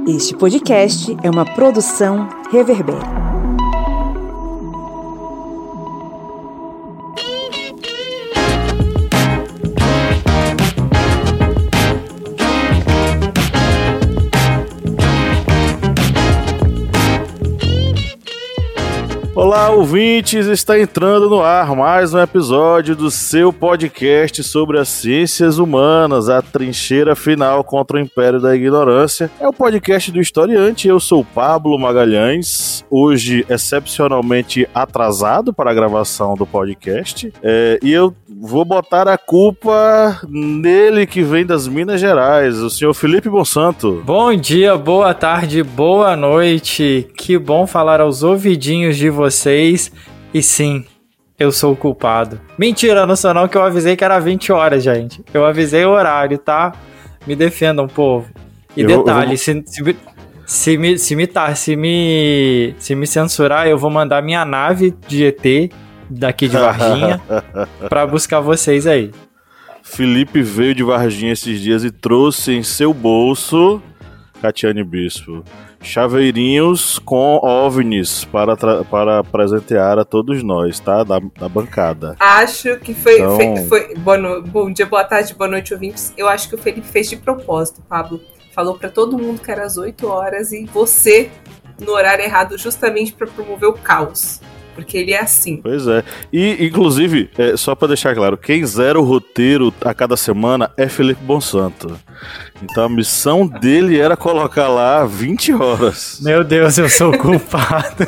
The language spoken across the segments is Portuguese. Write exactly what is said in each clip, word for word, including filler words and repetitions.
Este podcast é uma produção Reverber. Olá, ouvintes! Está entrando no ar mais um episódio do seu podcast sobre as ciências humanas, a trincheira final contra o Império da Ignorância. É o podcast do Historiante, eu sou Pablo Magalhães, hoje excepcionalmente atrasado para a gravação do podcast, é, e eu vou botar a culpa nele que vem das Minas Gerais, o senhor Felipe Monsanto. Bom dia, boa tarde, boa noite, que bom falar aos ouvidinhos de vocês. Vocês, e sim, eu sou o culpado. Mentira, não sou não, que eu avisei que era vinte horas, gente. Eu avisei o horário, tá? Me defendam, povo. E eu, detalhe, eu... se, se, se, me, se, me, tá, se, me, se me censurar, eu vou mandar minha nave de E T daqui de Varginha pra buscar vocês aí. Felipe veio de Varginha esses dias e trouxe em seu bolso, Catiane Bispo, chaveirinhos com OVNIs para, tra- para presentear a todos nós, tá? Da, da bancada. Acho que foi... Então... foi, foi boa no, bom dia, boa tarde, boa noite, ouvintes. Eu acho que o Felipe fez de propósito, Pablo. Falou pra todo mundo que era às oito horas e você no horário errado justamente para promover o caos. Porque ele é assim. Pois é. E, inclusive, é, só pra deixar claro, quem zera o roteiro a cada semana é Felipe Monsanto. Então a missão dele era colocar lá vinte horas. Meu Deus, eu sou o culpado.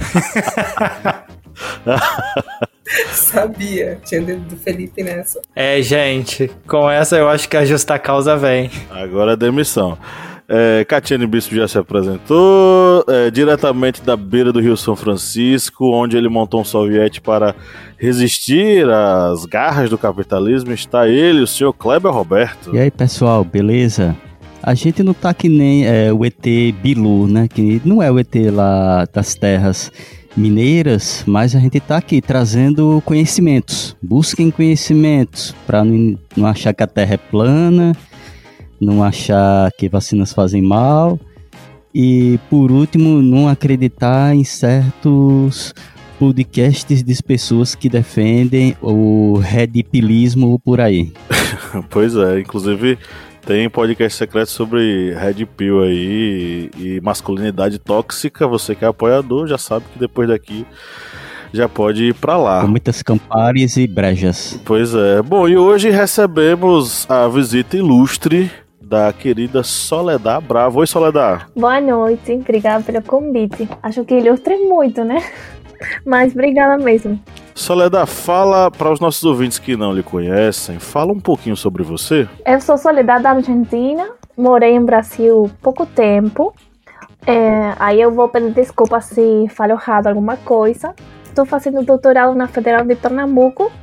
Sabia. Tinha dedo do Felipe nessa. É, gente, com essa eu acho que a justa causa vem. Agora é demissão. É, Catiane Bispo já se apresentou, é, diretamente da beira do Rio São Francisco, onde ele montou um soviete para resistir às garras do capitalismo, está ele, o senhor Kleber Roberto. E aí, pessoal, beleza? A gente não tá que nem é, o E T Bilu, né? Que não é o E T lá das terras mineiras, mas a gente tá aqui trazendo conhecimentos. Busquem conhecimentos para não, não achar que a Terra é plana, não achar que vacinas fazem mal e, por último, não acreditar em certos podcasts de pessoas que defendem o redipilismo por aí. Pois é, inclusive tem podcast secreto sobre Red Pill aí e masculinidade tóxica. Você que é apoiador já sabe que depois daqui já pode ir pra lá. Com muitas campares e brejas. Pois é. Bom, e hoje recebemos a visita ilustre da querida Soledad Bravo. Oi, Soledad. Boa noite, obrigada pelo convite. Acho que ilustra muito, né? Mas obrigada mesmo. Soledad, fala para os nossos ouvintes que não lhe conhecem, fala um pouquinho sobre você. Eu sou Soledad da Argentina, morei em Brasil pouco tempo. É, aí eu vou pedir desculpa se falo errado alguma coisa. Estou fazendo doutorado na Federal de Pernambuco.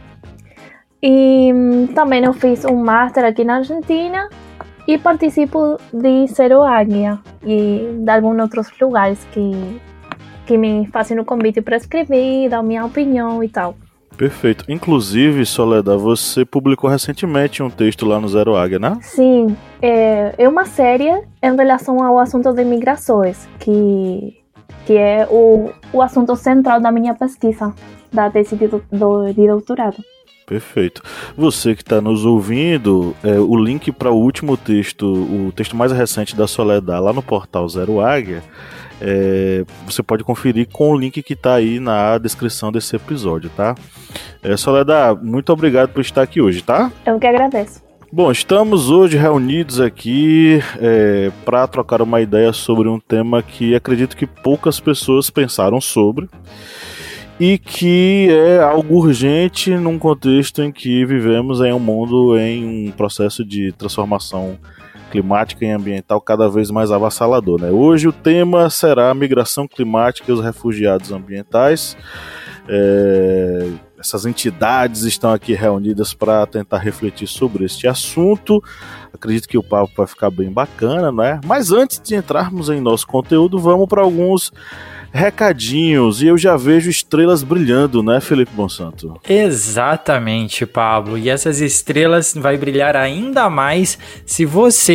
E hum, também eu fiz um master aqui na Argentina. E participo de Zero Águia e de alguns outros lugares que, que me fazem o convite para escrever, dar minha opinião e tal. Perfeito. Inclusive, Soledad, você publicou recentemente um texto lá no Zero Águia, né? Sim, é, é uma série em relação ao assunto de migrações, que, que é o, o assunto central da minha pesquisa, da tese de, do, de doutorado. Perfeito. Você que está nos ouvindo, é, o link para o último texto, o texto mais recente da Soledad, lá no portal Zero Águia, é, você pode conferir com o link que está aí na descrição desse episódio, tá? É, Soledad, muito obrigado por estar aqui hoje, tá? Eu que agradeço. Bom, estamos hoje reunidos aqui é, para trocar uma ideia sobre um tema que acredito que poucas pessoas pensaram sobre, e que é algo urgente num contexto em que vivemos em um mundo em um processo de transformação climática e ambiental cada vez mais avassalador, né? Hoje o tema será a migração climática e os refugiados ambientais. É, essas entidades estão aqui reunidas para tentar refletir sobre este assunto. Acredito que o papo vai ficar bem bacana, né? Mas antes de entrarmos em nosso conteúdo, vamos para alguns recadinhos, e eu já vejo estrelas brilhando, né, Felipe Monsanto? Exatamente, Pablo, e essas estrelas vai brilhar ainda mais se você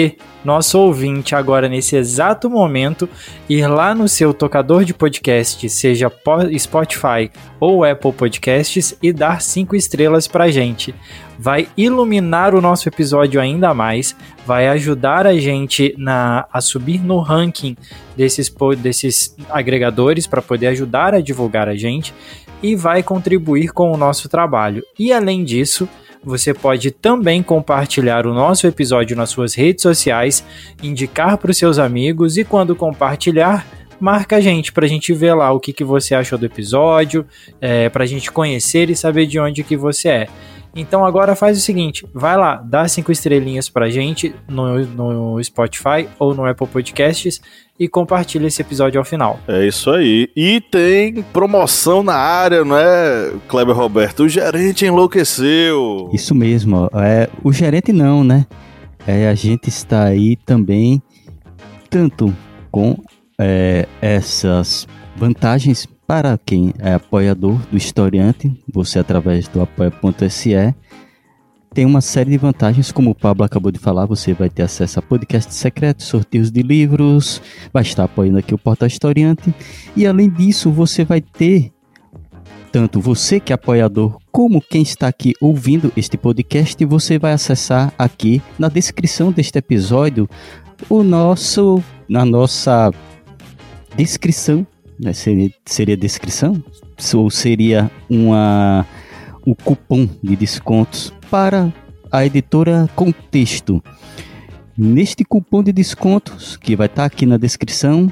nosso ouvinte agora nesse exato momento ir lá no seu tocador de podcast, seja Spotify ou Apple Podcasts, e dar cinco estrelas pra gente. Vai iluminar o nosso episódio ainda mais, vai ajudar a gente na, a subir no ranking desses, desses agregadores para poder ajudar a divulgar a gente e vai contribuir com o nosso trabalho. E além disso, você pode também compartilhar o nosso episódio nas suas redes sociais, indicar para os seus amigos e quando compartilhar, marca a gente para a gente ver lá o que, que você achou do episódio, é, para a gente conhecer e saber de onde que você é. Então agora faz o seguinte, vai lá, dá cinco estrelinhas pra gente no, no Spotify ou no Apple Podcasts e compartilha esse episódio ao final. É isso aí. E tem promoção na área, não é, Kleber Roberto? O gerente enlouqueceu. Isso mesmo. É, o gerente não, né? É, a gente está aí também tanto com é, essas vantagens para quem é apoiador do Historiante, você através do apoia ponto se tem uma série de vantagens, como o Pablo acabou de falar, você vai ter acesso a podcasts secretos, sorteios de livros, vai estar apoiando aqui o Portal Historiante, e além disso você vai ter, tanto você que é apoiador, como quem está aqui ouvindo este podcast, você vai acessar aqui na descrição deste episódio, o nosso, na nossa descrição, Né, seria, seria descrição? Ou seria uma, um cupom de descontos para a editora Contexto. Neste cupom de descontos, que vai estar aqui na descrição,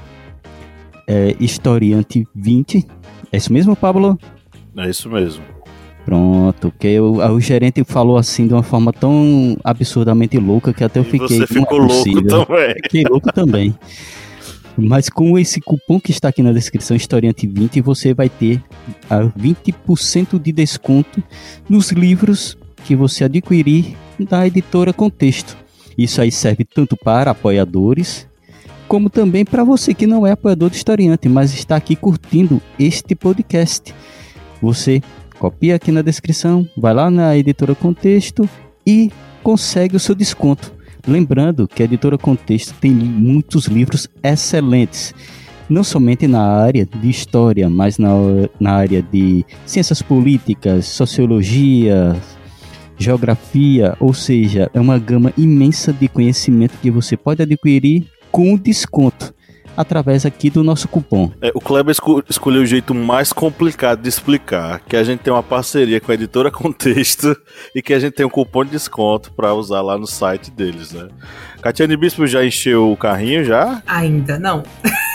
é Historiante vinte. É isso mesmo, Pablo? É isso mesmo. Pronto, que o, o gerente falou assim de uma forma tão absurdamente louca que até eu e fiquei... você ficou é louco também. Fiquei louco também. Mas com esse cupom que está aqui na descrição, Historiante vinte, você vai ter a vinte por cento de desconto nos livros que você adquirir da editora Contexto. Isso aí serve tanto para apoiadores, como também para você que não é apoiador do Historiante, mas está aqui curtindo este podcast. Você copia aqui na descrição, vai lá na editora Contexto e consegue o seu desconto. Lembrando que a editora Contexto tem muitos livros excelentes, não somente na área de história, mas na, na área de ciências políticas, sociologia, geografia, ou seja, é uma gama imensa de conhecimento que você pode adquirir com desconto, através aqui do nosso cupom. É, o Kleber esco- escolheu o jeito mais complicado de explicar, que a gente tem uma parceria com a editora Contexto e que a gente tem um cupom de desconto para usar lá no site deles, né? Catiane Bispo já encheu o carrinho já? Ainda não.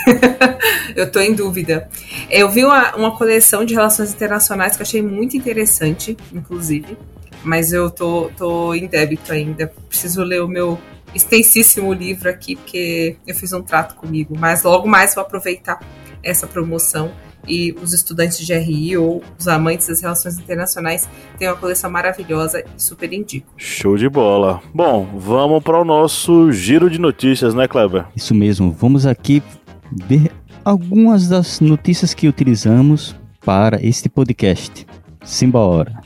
Eu tô em dúvida. Eu vi uma, uma coleção de relações internacionais que eu achei muito interessante, inclusive, mas eu tô, tô em débito ainda. Preciso ler o meu extensíssimo livro aqui, porque eu fiz um trato comigo, mas logo mais vou aproveitar essa promoção e os estudantes de R I ou os amantes das relações internacionais têm uma coleção maravilhosa e super indico. Show de bola. Bom, vamos para o nosso giro de notícias, né, Kleber? Isso mesmo, vamos aqui ver algumas das notícias que utilizamos para este podcast. Simbora!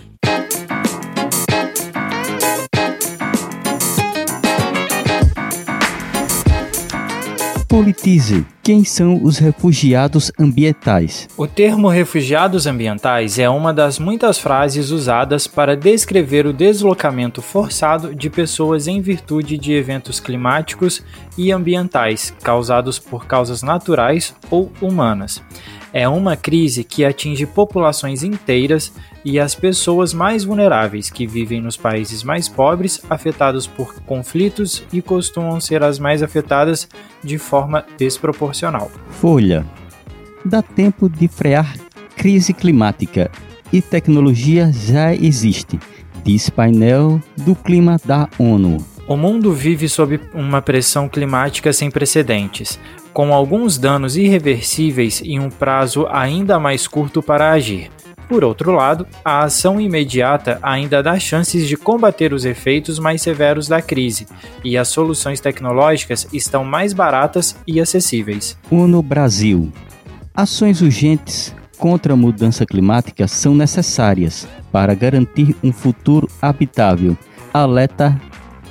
Politize. Quem são os refugiados ambientais? O termo refugiados ambientais é uma das muitas frases usadas para descrever o deslocamento forçado de pessoas em virtude de eventos climáticos e ambientais causados por causas naturais ou humanas. É uma crise que atinge populações inteiras e as pessoas mais vulneráveis que vivem nos países mais pobres, afetados por conflitos e costumam ser as mais afetadas de forma desproporcional. Folha. Dá tempo de frear crise climática e tecnologia já existe, diz painel do clima da ONU. O mundo vive sob uma pressão climática sem precedentes, com alguns danos irreversíveis e um prazo ainda mais curto para agir. Por outro lado, a ação imediata ainda dá chances de combater os efeitos mais severos da crise, e as soluções tecnológicas estão mais baratas e acessíveis. ONU Brasil. Ações urgentes contra a mudança climática são necessárias para garantir um futuro habitável, alerta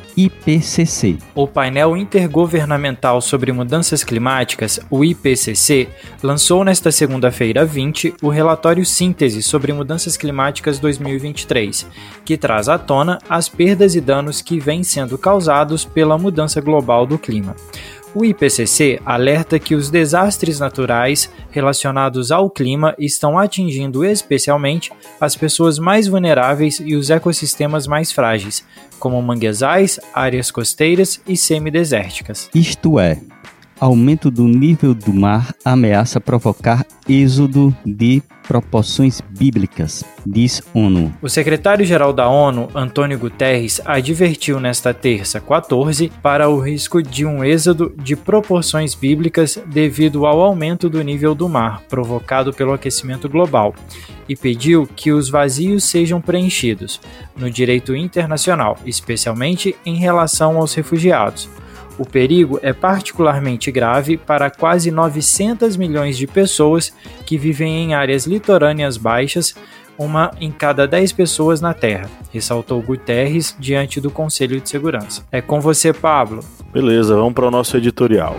I P C C. O painel intergovernamental sobre mudanças climáticas, o I P C C, lançou nesta segunda-feira vinte o relatório Síntese sobre mudanças climáticas dois mil e vinte e três, que traz à tona as perdas e danos que vêm sendo causados pela mudança global do clima. O I P C C alerta que os desastres naturais relacionados ao clima estão atingindo especialmente as pessoas mais vulneráveis e os ecossistemas mais frágeis, como manguezais, áreas costeiras e semidesérticas. Isto é, aumento do nível do mar ameaça provocar êxodo de proporções bíblicas, diz ONU. O secretário-geral da ONU, Antônio Guterres, advertiu nesta terça, quatorze, para o risco de um êxodo de proporções bíblicas devido ao aumento do nível do mar, provocado pelo aquecimento global, e pediu que os vazios sejam preenchidos no direito internacional, especialmente em relação aos refugiados. O perigo é particularmente grave para quase novecentos milhões de pessoas que vivem em áreas litorâneas baixas, uma em cada dez pessoas na Terra, ressaltou Guterres diante do Conselho de Segurança. É com você, Pablo. Beleza, vamos para o nosso editorial.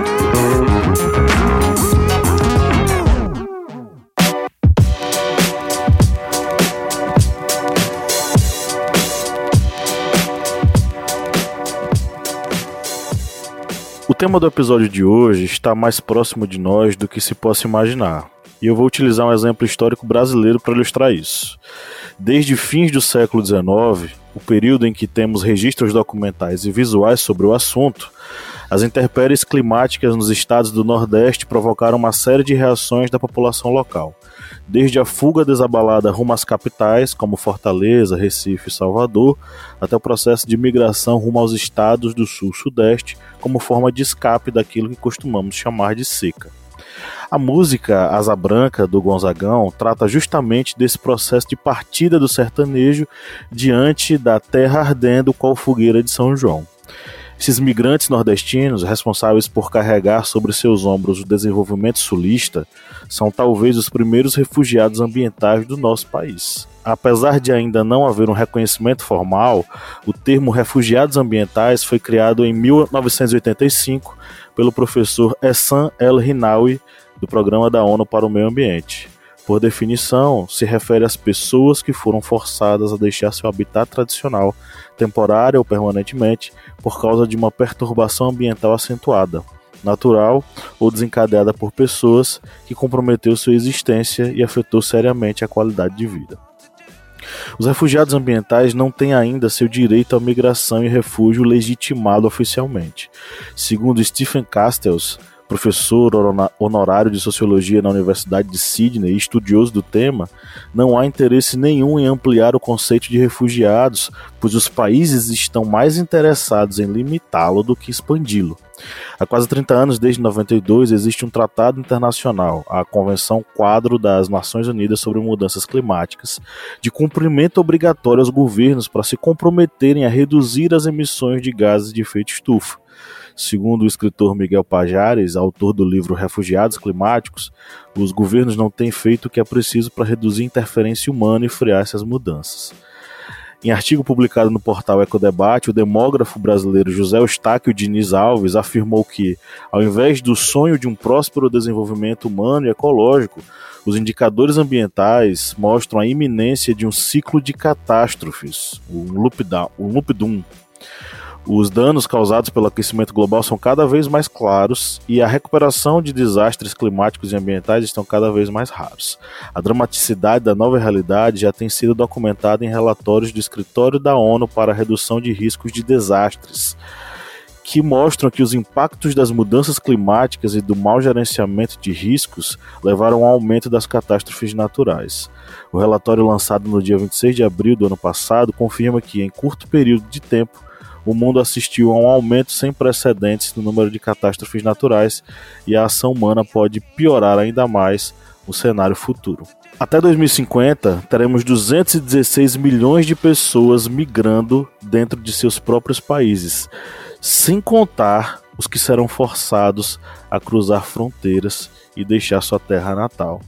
O tema do episódio de hoje está mais próximo de nós do que se possa imaginar, e eu vou utilizar um exemplo histórico brasileiro para ilustrar isso. Desde fins do século dezenove, o período em que temos registros documentais e visuais sobre o assunto, as intempéries climáticas nos estados do Nordeste provocaram uma série de reações da população local, desde a fuga desabalada rumo às capitais, como Fortaleza, Recife e Salvador, até o processo de migração rumo aos estados do Sul-Sudeste, como forma de escape daquilo que costumamos chamar de seca. A música Asa Branca, do Gonzagão, trata justamente desse processo de partida do sertanejo diante da terra ardendo qual fogueira de São João. Esses migrantes nordestinos, responsáveis por carregar sobre seus ombros o desenvolvimento sulista, são talvez os primeiros refugiados ambientais do nosso país. Apesar de ainda não haver um reconhecimento formal, o termo refugiados ambientais foi criado em mil novecentos e oitenta e cinco pelo professor Ehsan El-Rinawi, do Programa da ONU para o Meio Ambiente. Por definição, se refere às pessoas que foram forçadas a deixar seu habitat tradicional, temporário ou permanentemente, por causa de uma perturbação ambiental acentuada, natural ou desencadeada por pessoas que comprometeu sua existência e afetou seriamente a qualidade de vida. Os refugiados ambientais não têm ainda seu direito à migração e refúgio legitimado oficialmente. Segundo Stephen Castells, professor honorário de Sociologia na Universidade de Sydney e estudioso do tema, não há interesse nenhum em ampliar o conceito de refugiados, pois os países estão mais interessados em limitá-lo do que expandi-lo. Há quase trinta anos, desde noventa e dois, existe um tratado internacional, a Convenção Quadro das Nações Unidas sobre Mudanças Climáticas, de cumprimento obrigatório aos governos para se comprometerem a reduzir as emissões de gases de efeito estufa. Segundo o escritor Miguel Pajares, autor do livro Refugiados Climáticos, os governos não têm feito o que é preciso para reduzir a interferência humana e frear essas mudanças. Em artigo publicado no portal Ecodebate, o demógrafo brasileiro José Eustáquio Diniz Alves afirmou que, ao invés do sonho de um próspero desenvolvimento humano e ecológico, os indicadores ambientais mostram a iminência de um ciclo de catástrofes, um loop doom. Os danos causados pelo aquecimento global são cada vez mais claros e a recuperação de desastres climáticos e ambientais estão cada vez mais raros. A dramaticidade da nova realidade já tem sido documentada em relatórios do Escritório da ONU para a Redução de Riscos de Desastres, que mostram que os impactos das mudanças climáticas e do mau gerenciamento de riscos levaram ao aumento das catástrofes naturais. O relatório lançado no dia vinte e seis de abril do ano passado confirma que, em curto período de tempo, o mundo assistiu a um aumento sem precedentes no número de catástrofes naturais e a ação humana pode piorar ainda mais o cenário futuro. Até dois mil e cinquenta, teremos duzentos e dezesseis milhões de pessoas migrando dentro de seus próprios países, sem contar os que serão forçados a cruzar fronteiras e deixar sua terra natal.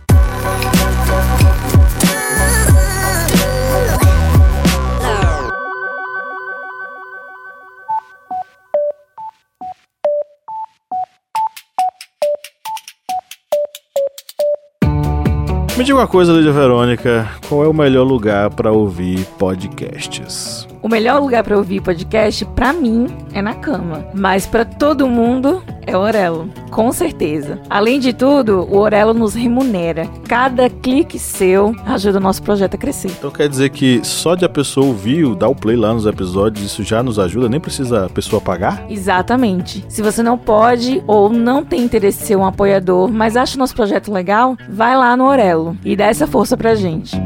Me diga uma coisa, Lídia Verônica, qual é o melhor lugar para ouvir podcasts? O melhor lugar para ouvir podcast, pra mim, é na cama. Mas pra todo mundo, é o Orelo. Com certeza. Além de tudo, o Orelo nos remunera. Cada clique seu ajuda o nosso projeto a crescer. Então quer dizer que só de a pessoa ouvir, dar o play lá nos episódios, isso já nos ajuda? Nem precisa a pessoa pagar? Exatamente. Se você não pode ou não tem interesse em ser um apoiador, mas acha o nosso projeto legal, vai lá no Orelo e dá essa força pra gente.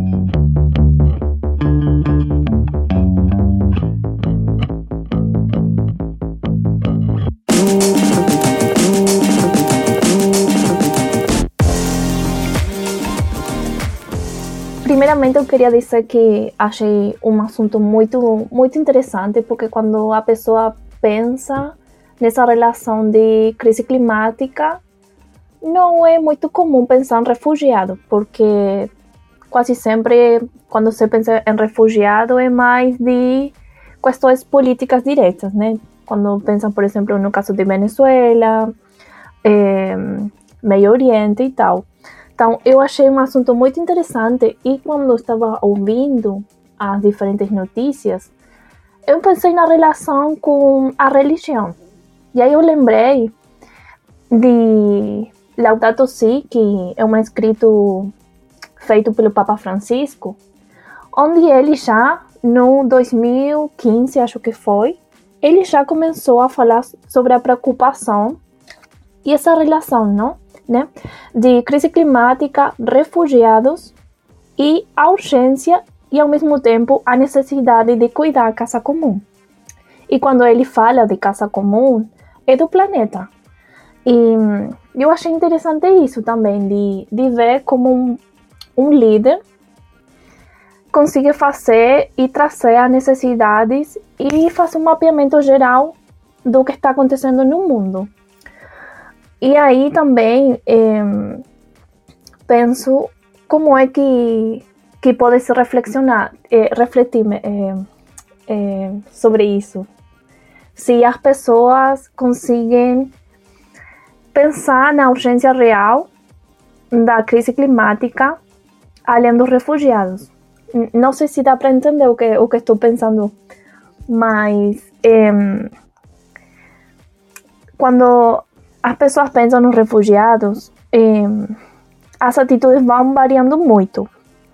Primeiramente, eu queria dizer que achei um assunto muito, muito interessante, porque quando a pessoa pensa nessa relação de crise climática, não é muito comum pensar em refugiado, porque quase sempre, quando se pensa em refugiado, é mais de questões políticas diretas, né? Quando pensam, por exemplo, no caso de Venezuela, é, Meio Oriente e tal. Então, eu achei um assunto muito interessante e quando eu estava ouvindo as diferentes notícias, eu pensei na relação com a religião. E aí eu lembrei de Laudato Si, que é um escrito feito pelo Papa Francisco, onde ele já, no dois mil e quinze, acho que foi, ele já começou a falar sobre a preocupação e essa relação, não? Né? De crise climática, refugiados e a urgência e ao mesmo tempo a necessidade de cuidar da casa comum. E quando ele fala de casa comum, é do planeta. E eu achei interessante isso também, de, de ver como um, um líder consegue fazer e trazer as necessidades e fazer um mapeamento geral do que está acontecendo no mundo. E aí também eh, penso como é que, que pode se reflexionar, eh, refletir eh, eh, sobre isso. Se as pessoas conseguem pensar na urgência real da crise climática, além dos refugiados. Não sei se dá para entender o que, o que estou pensando, mas eh, quando as pessoas pensam nos refugiados, eh, as atitudes vão variando muito.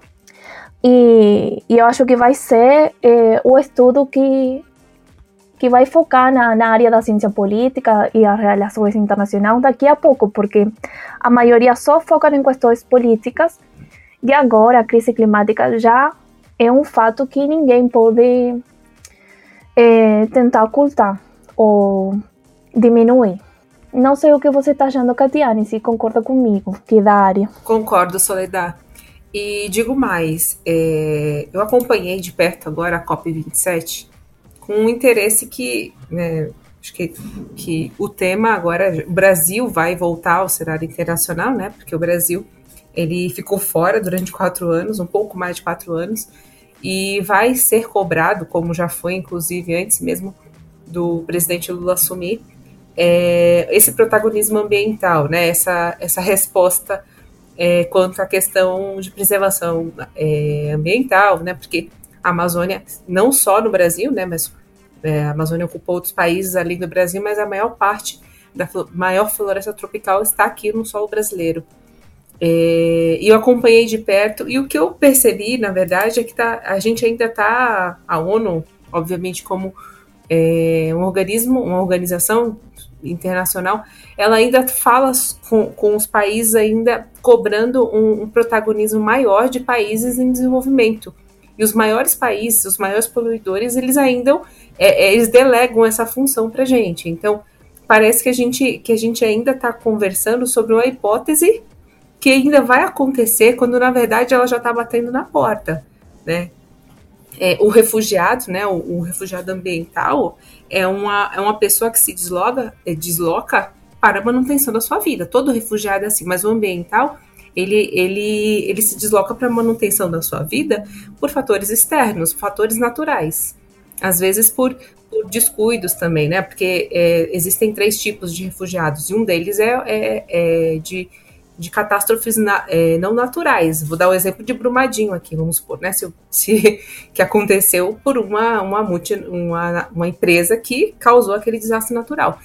E, e eu acho que vai ser eh, o estudo que, que vai focar na, na área da ciência política e as relações internacionais daqui a pouco, porque a maioria só foca em questões políticas e agora a crise climática já é um fato que ninguém pode eh, tentar ocultar ou diminuir. Não sei o que você está achando, Catiane, se concorda comigo, que é da área. Concordo, Soledad. E digo mais, é, eu acompanhei de perto agora a COP vinte e sete com um interesse que, né, acho que, que o tema agora, o Brasil vai voltar ao cenário internacional, né, porque o Brasil ele ficou fora durante quatro anos, um pouco mais de quatro anos, e vai ser cobrado, como já foi, inclusive, antes mesmo do presidente Lula assumir, É, esse protagonismo ambiental, né, essa, essa resposta é, quanto à questão de preservação é, ambiental, né, porque a Amazônia, não só no Brasil, né, mas é, a Amazônia ocupa outros países além do Brasil, mas a maior parte da maior floresta tropical está aqui no solo brasileiro. É, e eu acompanhei de perto, e o que eu percebi, na verdade, é que tá, a gente ainda está, a ONU, obviamente, como é, um organismo, uma organização internacional, ela ainda fala com, com os países ainda cobrando um, um protagonismo maior de países em desenvolvimento. E os maiores países, os maiores poluidores, eles ainda é, eles delegam essa função para a gente. Então, parece que a gente, que a gente ainda está conversando sobre uma hipótese que ainda vai acontecer quando, na verdade, ela já está batendo na porta, né? É, o refugiado, né, o, o refugiado ambiental é uma, é uma pessoa que se desloca, é, desloca para a manutenção da sua vida. Todo refugiado é assim, mas o ambiental, ele, ele, ele se desloca para a manutenção da sua vida por fatores externos, fatores naturais. Às vezes por, por descuidos também, né, porque é, existem três tipos de refugiados, e um deles é, é, é de, de catástrofes na, é, não naturais. Vou dar o exemplo de Brumadinho aqui, vamos supor, né? Se, se, que aconteceu por uma, uma, multi, uma, uma empresa que causou aquele desastre natural.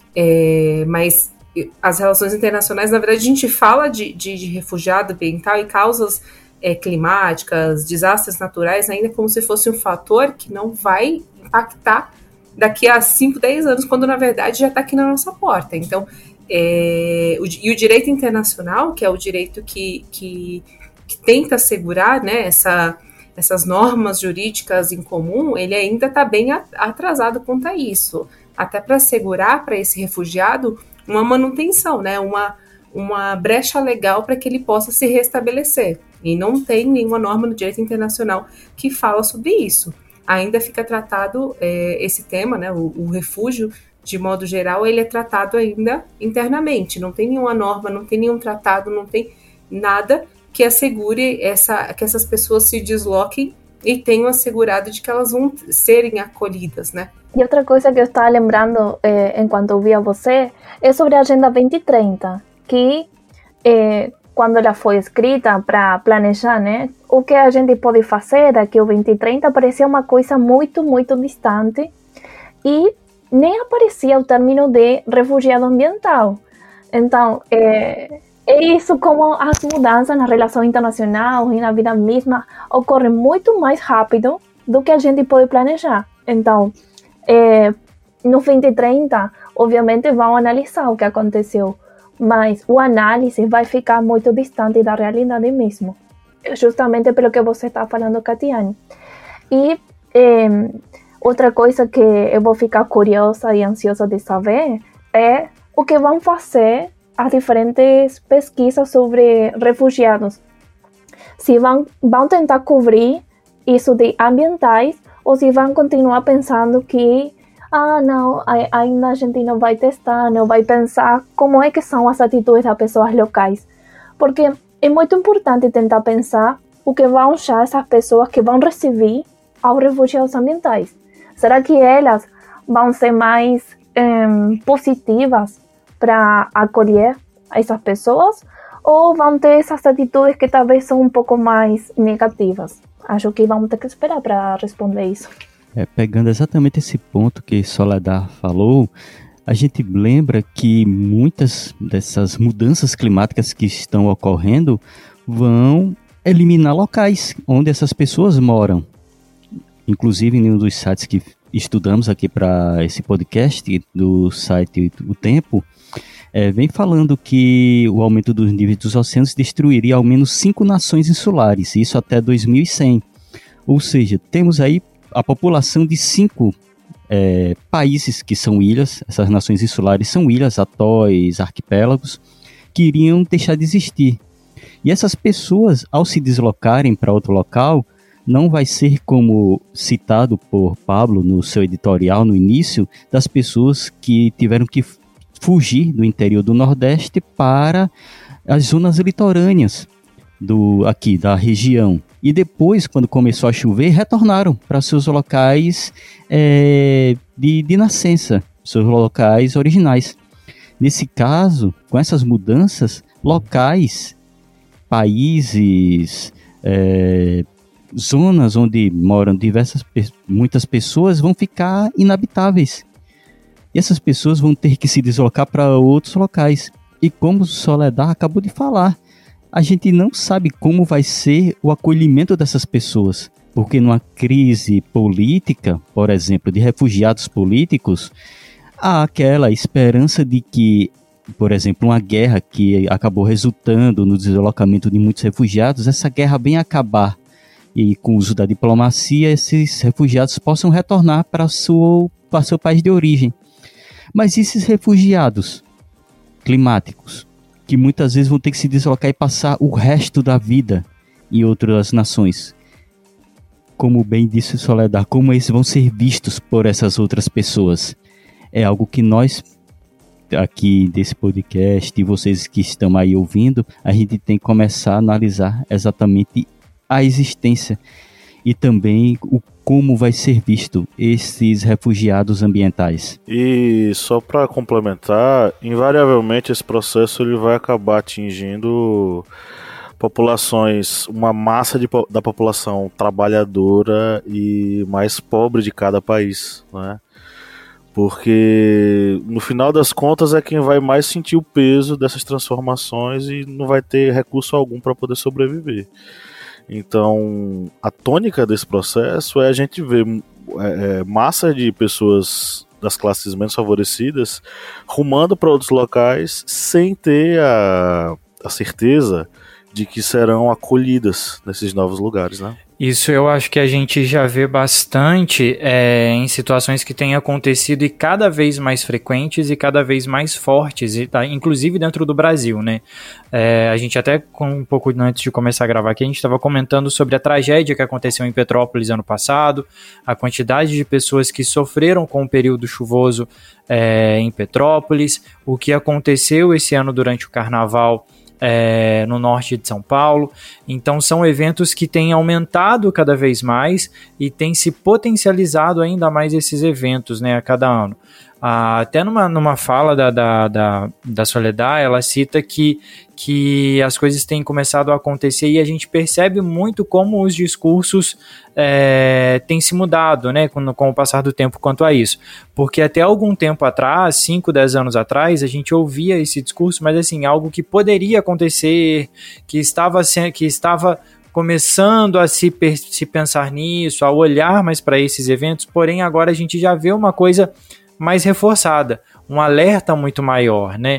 É, mas as relações internacionais, na verdade, a gente fala de, de, de refugiado ambiental e causas é, climáticas, desastres naturais, ainda como se fosse um fator que não vai impactar daqui a cinco, dez anos, quando na verdade já está aqui na nossa porta. Então, É, o, e o direito internacional, que é o direito que, que, que tenta assegurar, né, essa, essas normas jurídicas em comum, ele ainda está bem atrasado quanto a isso, até para assegurar para esse refugiado uma manutenção, né, uma, uma brecha legal para que ele possa se restabelecer. E não tem nenhuma norma no direito internacional que fala sobre isso. Ainda fica tratado é, esse tema, né, o, o refúgio, de modo geral, ele é tratado ainda internamente. Não tem nenhuma norma, não tem nenhum tratado, não tem nada que assegure essa, que essas pessoas se desloquem e tenham assegurado de que elas vão serem acolhidas, né? E outra coisa que eu estava lembrando eh, enquanto ouvia você é sobre a Agenda vinte trinta, que eh, quando ela foi escrita para planejar, né, o que a gente pode fazer daqui ao vinte trinta parecia uma coisa muito, muito distante e nem aparecia o término de refugiado ambiental. Então, é, é isso como as mudanças na relação internacional e na vida mesma ocorrem muito mais rápido do que a gente pode planejar. Então, é, no vinte trinta, obviamente vão analisar o que aconteceu, mas o análise vai ficar muito distante da realidade mesmo, justamente pelo que você está falando, Catiane. E é, outra coisa que eu vou ficar curiosa e ansiosa de saber é o que vão fazer as diferentes pesquisas sobre refugiados. Se vão, vão tentar cobrir isso de ambientais ou se vão continuar pensando que ah, não, ainda a gente não vai testar, não vai pensar como é que são as atitudes das pessoas locais. Porque é muito importante tentar pensar o que vão achar essas pessoas que vão receber aos refugiados ambientais. Será que elas vão ser mais um, positivas para acolher essas pessoas? Ou vão ter essas atitudes que talvez são um pouco mais negativas? Acho que vamos ter que esperar para responder isso. É, pegando exatamente esse ponto que Soledad falou, a gente lembra que muitas dessas mudanças climáticas que estão ocorrendo vão eliminar locais onde essas pessoas moram. Inclusive, em um dos sites que estudamos aqui para esse podcast, do site O Tempo, é, vem falando que o aumento dos níveis dos oceanos destruiria ao menos cinco nações insulares, isso até dois mil e cem. Ou seja, temos aí a população de cinco é, países que são ilhas, essas nações insulares são ilhas, atóis, arquipélagos, que iriam deixar de existir. E essas pessoas, ao se deslocarem para outro local, não vai ser como citado por Pablo no seu editorial no início, das pessoas que tiveram que fugir do interior do Nordeste para as zonas litorâneas do, aqui da região. E depois, quando começou a chover, retornaram para seus locais é, de, de nascença, seus locais originais. Nesse caso, com essas mudanças, locais, países, é, zonas onde moram diversas, muitas pessoas vão ficar inabitáveis. E essas pessoas vão ter que se deslocar para outros locais. E como Soledad acabou de falar, a gente não sabe como vai ser o acolhimento dessas pessoas. Porque numa crise política, por exemplo, de refugiados políticos, há aquela esperança de que, por exemplo, uma guerra que acabou resultando no deslocamento de muitos refugiados, essa guerra venha acabar. E com o uso da diplomacia, esses refugiados possam retornar para o seu, para seu país de origem. Mas esses refugiados climáticos, que muitas vezes vão ter que se deslocar e passar o resto da vida em outras nações, como bem disse Soledad, como eles vão ser vistos por essas outras pessoas? É algo que nós, aqui desse podcast, e vocês que estão aí ouvindo, a gente tem que começar a analisar exatamente a existência e também o como vai ser visto esses refugiados ambientais? E só para complementar, invariavelmente esse processo ele vai acabar atingindo populações, uma massa de, da população trabalhadora e mais pobre de cada país, né? Porque no final das contas é quem vai mais sentir o peso dessas transformações e não vai ter recurso algum para poder sobreviver. Então, a tônica desse processo é a gente ver é, massa de pessoas das classes menos favorecidas rumando para outros locais sem ter a, a certeza de que serão acolhidas nesses novos lugares, né? Isso eu acho que a gente já vê bastante é, em situações que têm acontecido e cada vez mais frequentes e cada vez mais fortes, e tá, inclusive dentro do Brasil, né? É, a gente até, com um pouco antes de começar a gravar aqui, a gente estava comentando sobre a tragédia que aconteceu em Petrópolis ano passado, a quantidade de pessoas que sofreram com o período chuvoso é, em Petrópolis, o que aconteceu esse ano durante o Carnaval É, no norte de São Paulo. Então são eventos que têm aumentado cada vez mais e têm se potencializado ainda mais esses eventos, né, a cada ano. Ah, até numa, numa fala da, da, da, da Soledad, ela cita que, que as coisas têm começado a acontecer e a gente percebe muito como os discursos é, têm se mudado, né, com, com o passar do tempo quanto a isso. Porque até algum tempo atrás, cinco, dez anos atrás, a gente ouvia esse discurso, mas assim, algo que poderia acontecer, que estava, que estava começando a se, se pensar nisso, a olhar mais para esses eventos, porém agora a gente já vê uma coisa mais reforçada, um alerta muito maior, né?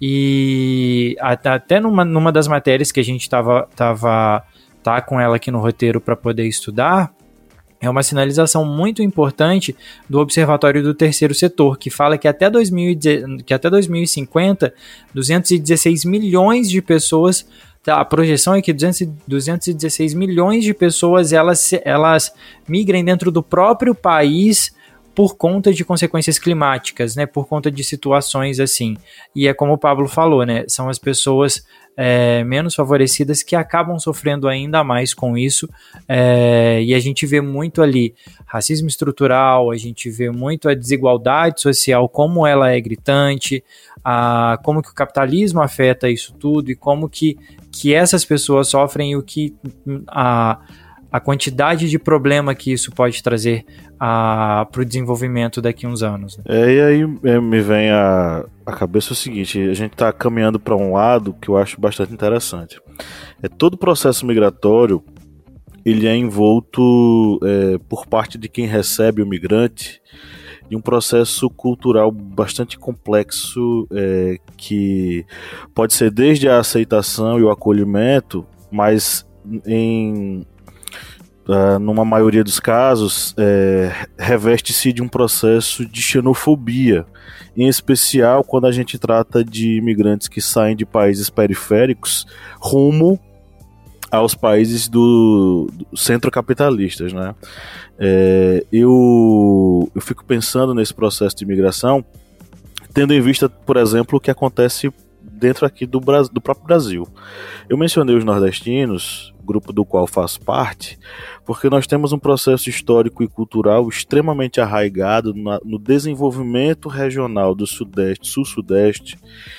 E até numa, numa das matérias que a gente tava, tava tá com ela aqui no roteiro para poder estudar, é uma sinalização muito importante do Observatório do Terceiro Setor, que fala que até, dois mil e, que até dois mil e cinquenta, duzentos e dezesseis milhões de pessoas, a projeção é que duzentos e dezesseis milhões de pessoas elas, elas migrem dentro do próprio país por conta de consequências climáticas, né, por conta de situações assim. E é como o Pablo falou, né, são as pessoas é, menos favorecidas que acabam sofrendo ainda mais com isso, é, e a gente vê muito ali racismo estrutural, a gente vê muito a desigualdade social, como ela é gritante, a, como que o capitalismo afeta isso tudo e como que, que essas pessoas sofrem e o que a a quantidade de problema que isso pode trazer para o desenvolvimento daqui a uns anos. Né? É, e aí é, me vem a, a cabeça o seguinte, a gente está caminhando para um lado que eu acho bastante interessante. É, todo o processo migratório, ele é envolto é, por parte de quem recebe o migrante de um processo cultural bastante complexo, é, que pode ser desde a aceitação e o acolhimento, mas em Uh, numa maioria dos casos, é, reveste-se de um processo de xenofobia, em especial quando a gente trata de imigrantes que saem de países periféricos rumo aos países do, do centro-capitalistas, né? É, eu, eu fico pensando nesse processo de imigração, tendo em vista, por exemplo, o que acontece dentro aqui do, do próprio Brasil. Eu mencionei os nordestinos, grupo do qual faço parte, porque nós temos um processo histórico e cultural extremamente arraigado na, no desenvolvimento regional do Sudeste, Sul-Sudeste,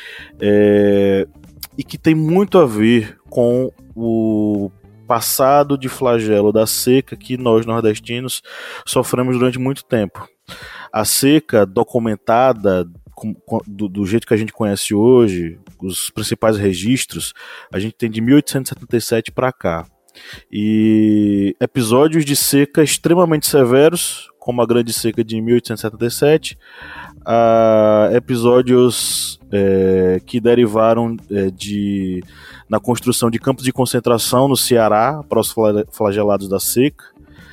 é, e que tem muito a ver com o passado de flagelo da seca que nós nordestinos sofremos durante muito tempo. A seca documentada Do, do jeito que a gente conhece hoje, os principais registros, a gente tem de mil oitocentos e setenta e sete para cá. E episódios de seca extremamente severos, como a Grande Seca de mil oitocentos e setenta e sete, a episódios é, que derivaram é, de, na construção de campos de concentração no Ceará, para os flagelados da seca.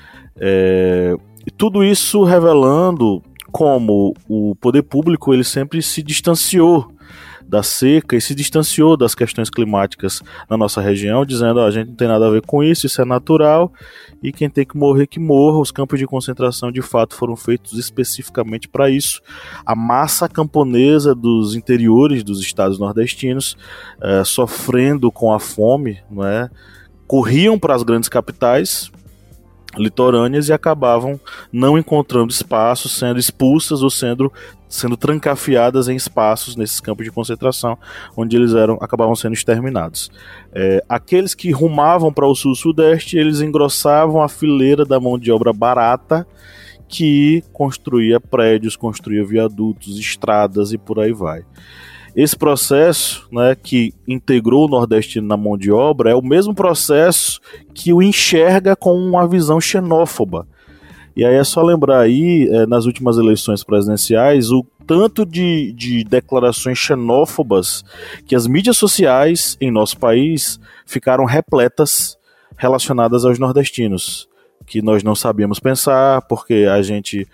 É, e tudo isso revelando como o poder público ele sempre se distanciou da seca e se distanciou das questões climáticas na nossa região, dizendo, ó, a gente não tem nada a ver com isso, isso é natural, e quem tem que morrer, que morra. Os campos de concentração, de fato, foram feitos especificamente para isso. A massa camponesa dos interiores dos estados nordestinos, é, sofrendo com a fome, não é, corriam para as grandes capitais, litorâneas e acabavam não encontrando espaço, sendo expulsas ou sendo, sendo trancafiadas em espaços nesses campos de concentração, onde eles eram, acabavam sendo exterminados. É, aqueles que rumavam para o sul-sudeste, eles engrossavam a fileira da mão de obra barata, que construía prédios, construía viadutos, estradas e por aí vai. Esse processo, né, que integrou o nordestino na mão de obra é o mesmo processo que o enxerga com uma visão xenófoba. E aí é só lembrar aí, é, nas últimas eleições presidenciais, o tanto de, de declarações xenófobas que as mídias sociais em nosso país ficaram repletas relacionadas aos nordestinos, que nós não sabíamos pensar, porque a gente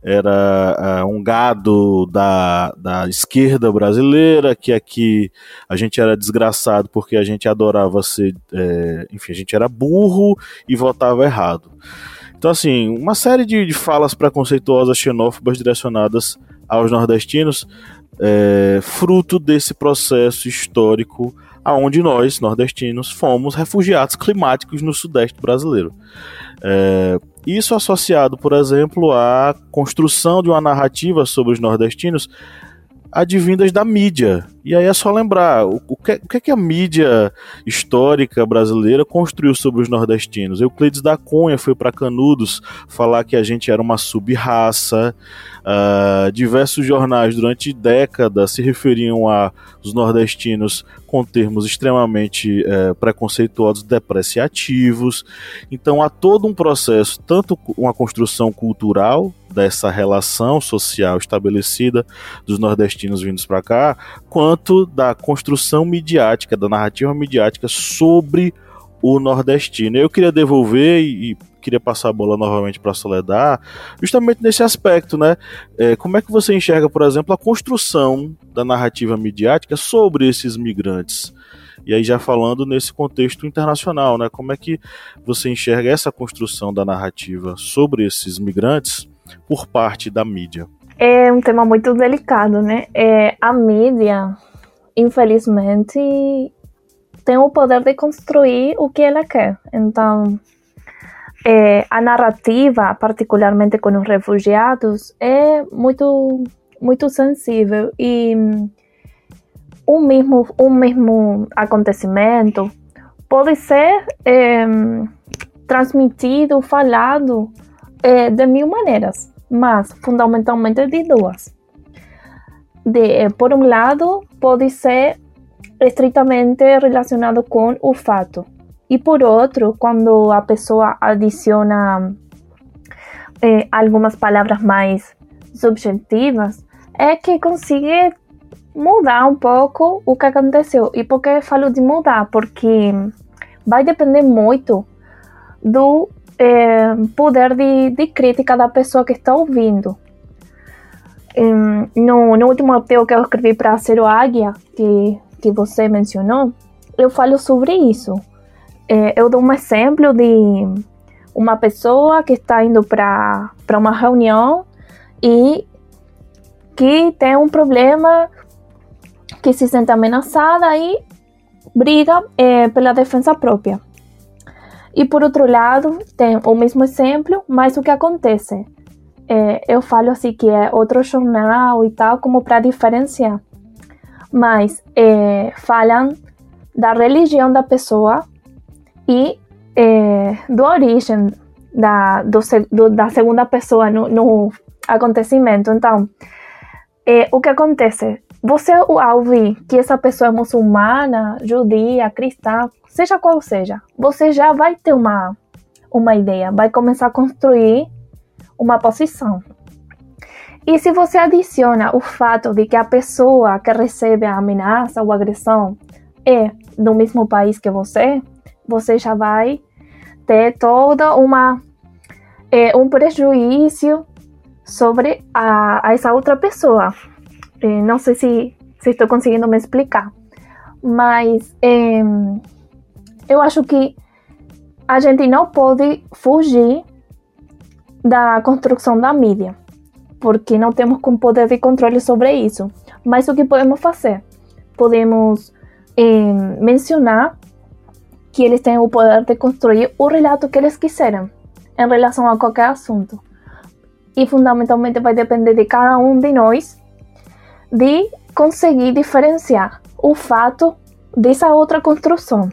era uh, um gado da, da esquerda brasileira, que aqui a gente era desgraçado porque a gente adorava ser, é, enfim, a gente era burro e votava errado. Então, assim, uma série de, de falas preconceituosas, xenófobas direcionadas aos nordestinos, é, fruto desse processo histórico aonde nós, nordestinos, fomos refugiados climáticos no sudeste brasileiro. É, isso associado, por exemplo, à construção de uma narrativa sobre os nordestinos advindas da mídia. E aí é só lembrar, o, o, que, o que é que a mídia histórica brasileira construiu sobre os nordestinos? Euclides da Cunha foi para Canudos falar que a gente era uma sub-raça. Uh, diversos jornais durante décadas se referiam aos nordestinos com termos extremamente uh, preconceituosos, depreciativos. Então há todo um processo, tanto uma construção cultural dessa relação social estabelecida dos nordestinos vindos para cá, quanto da construção midiática, da narrativa midiática sobre o nordestino. Eu queria devolver e, e queria passar a bola novamente para a Soledad, justamente nesse aspecto, né? É, como é que você enxerga, por exemplo, a construção da narrativa midiática sobre esses migrantes? E aí já falando nesse contexto internacional, né? Como é que você enxerga essa construção da narrativa sobre esses migrantes por parte da mídia? É um tema muito delicado, né? É, a mídia, infelizmente, tem o poder de construir o que ela quer. Então, é, a narrativa, particularmente com os refugiados, é muito, muito sensível. E um mesmo, um mesmo acontecimento pode ser é, transmitido, falado é, de mil maneiras, mas fundamentalmente de duas. De, por um lado, pode ser estritamente relacionado com o fato. E por outro, quando a pessoa adiciona eh, algumas palavras mais subjetivas, é que consegue mudar um pouco o que aconteceu. E por que eu falo de mudar? Porque vai depender muito do eh, poder de, de crítica da pessoa que está ouvindo. Um, no, no último artigo que eu escrevi para a Zero Águia, que, que você mencionou, eu falo sobre isso. É, eu dou um exemplo de uma pessoa que está indo para uma reunião e que tem um problema, que se sente ameaçada e briga é, pela defesa própria. E por outro lado, tem o mesmo exemplo, mas o que acontece? É, eu falo assim que é outro jornal e tal, como para diferenciar. Mas é, falam da religião da pessoa e é, da origem da, do, do, da segunda pessoa no, no acontecimento. Então, é, o que acontece? Você ao ouvir que essa pessoa é muçulmana, judia, cristã, seja qual seja, você já vai ter uma, uma ideia, vai começar a construir uma posição. E se você adiciona o fato de que a pessoa que recebe a ameaça ou agressão é do mesmo país que você, você já vai ter toda uma é, um prejuízo sobre a, a essa outra pessoa. É, não sei se, se estou conseguindo me explicar, mas é, eu acho que a gente não pode fugir da construção da mídia, porque não temos com poder de controle sobre isso. Mas o que podemos fazer? Podemos eh, mencionar que eles têm o poder de construir o relato que eles quiserem. em relação a qualquer assunto. E fundamentalmente vai depender de cada um de nós de conseguir diferenciar o fato dessa outra construção.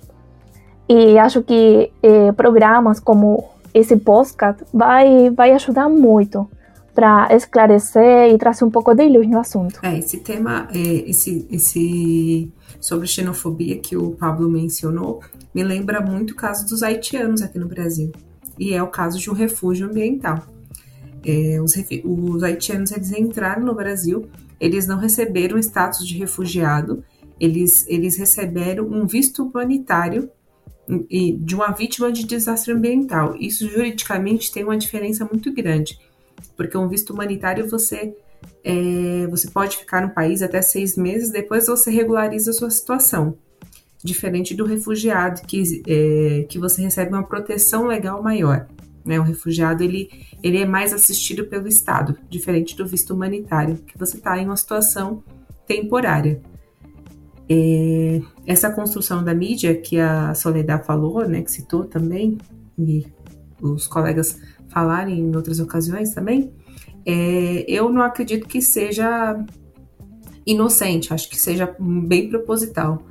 E acho que eh, programas como esse podcast vai, vai ajudar muito para esclarecer e trazer um pouco de luz no assunto. É, esse tema, é, esse, esse sobre xenofobia que o Pablo mencionou, me lembra muito o caso dos haitianos aqui no Brasil. E é o caso de um refúgio ambiental. É, os, os haitianos, eles entraram no Brasil, eles não receberam status de refugiado, eles, eles receberam um visto humanitário de uma vítima de desastre ambiental. Isso juridicamente tem uma diferença muito grande, porque um visto humanitário você, é, você pode ficar no país até seis meses, depois você regulariza a sua situação, diferente do refugiado, que, é, que você recebe uma proteção legal maior, né? O refugiado ele, ele é mais assistido pelo Estado, diferente do visto humanitário, que você está em uma situação temporária. É, essa construção da mídia que a Soledad falou, né, que citou também, e os colegas falaram em outras ocasiões também, é, eu não acredito que seja inocente, acho que seja bem proposital.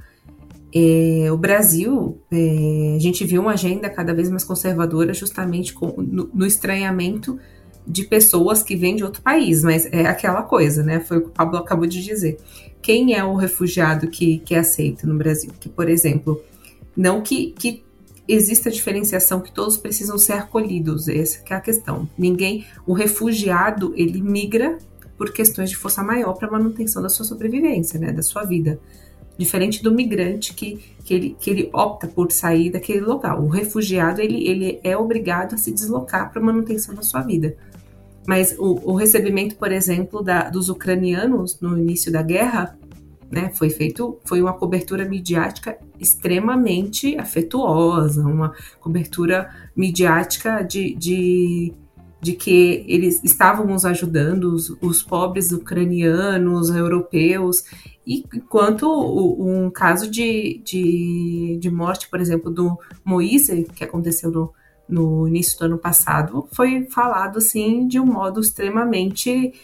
É, o Brasil, é, a gente viu uma agenda cada vez mais conservadora justamente com, no, no estranhamento de pessoas que vêm de outro país, mas é aquela coisa, né? Foi o que o Pablo acabou de dizer. Quem é o refugiado que, que é aceito no Brasil? Que, por exemplo, não que, que exista diferenciação, que todos precisam ser acolhidos, essa que é a questão. Ninguém, o refugiado, ele migra por questões de força maior para a manutenção da sua sobrevivência, né? Da sua vida. Diferente do migrante que, que, ele, que ele opta por sair daquele local. O refugiado, ele, ele é obrigado a se deslocar para a manutenção da sua vida. Mas o, o recebimento, por exemplo, da, dos ucranianos no início da guerra, né, foi feito, foi uma cobertura midiática extremamente afetuosa, uma cobertura midiática de, de, de que eles estavam os ajudando, os, os pobres ucranianos, europeus, e enquanto um caso de, de, de morte, por exemplo, do Moise, que aconteceu no, no início do ano passado, foi falado assim de um modo extremamente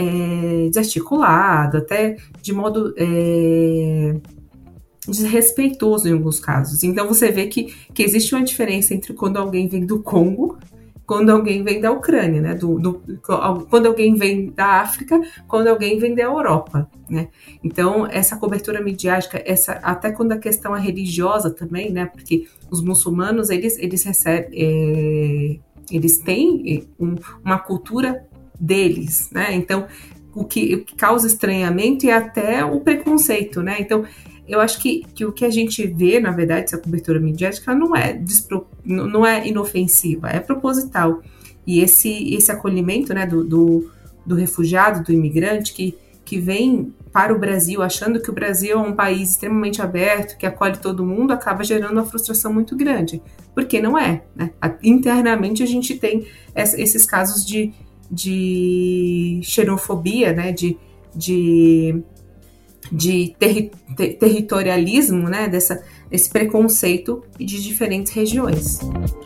é, desarticulado, até de modo é, desrespeitoso em alguns casos. Então você vê que, que existe uma diferença entre quando alguém vem do Congo, quando alguém vem da Ucrânia, né? Do, do, quando alguém vem da África, quando alguém vem da Europa, né? Então, essa cobertura midiática, essa, até quando a questão é religiosa também, né? Porque os muçulmanos, eles, eles recebem, é, eles têm um, uma cultura deles, né? Então, o que, o que causa estranhamento é até o preconceito, né? Então, eu acho que, que o que a gente vê, na verdade, essa cobertura midiática não é, despro, não é inofensiva, é proposital. E esse, esse acolhimento, né, do, do, do refugiado, do imigrante, que, que vem para o Brasil achando que o Brasil é um país extremamente aberto, que acolhe todo mundo, acaba gerando uma frustração muito grande. Porque não é, né? Internamente a gente tem esses casos de, de xenofobia, né, de... de de terri- ter- territorialismo, né, dessa, desse preconceito de diferentes regiões.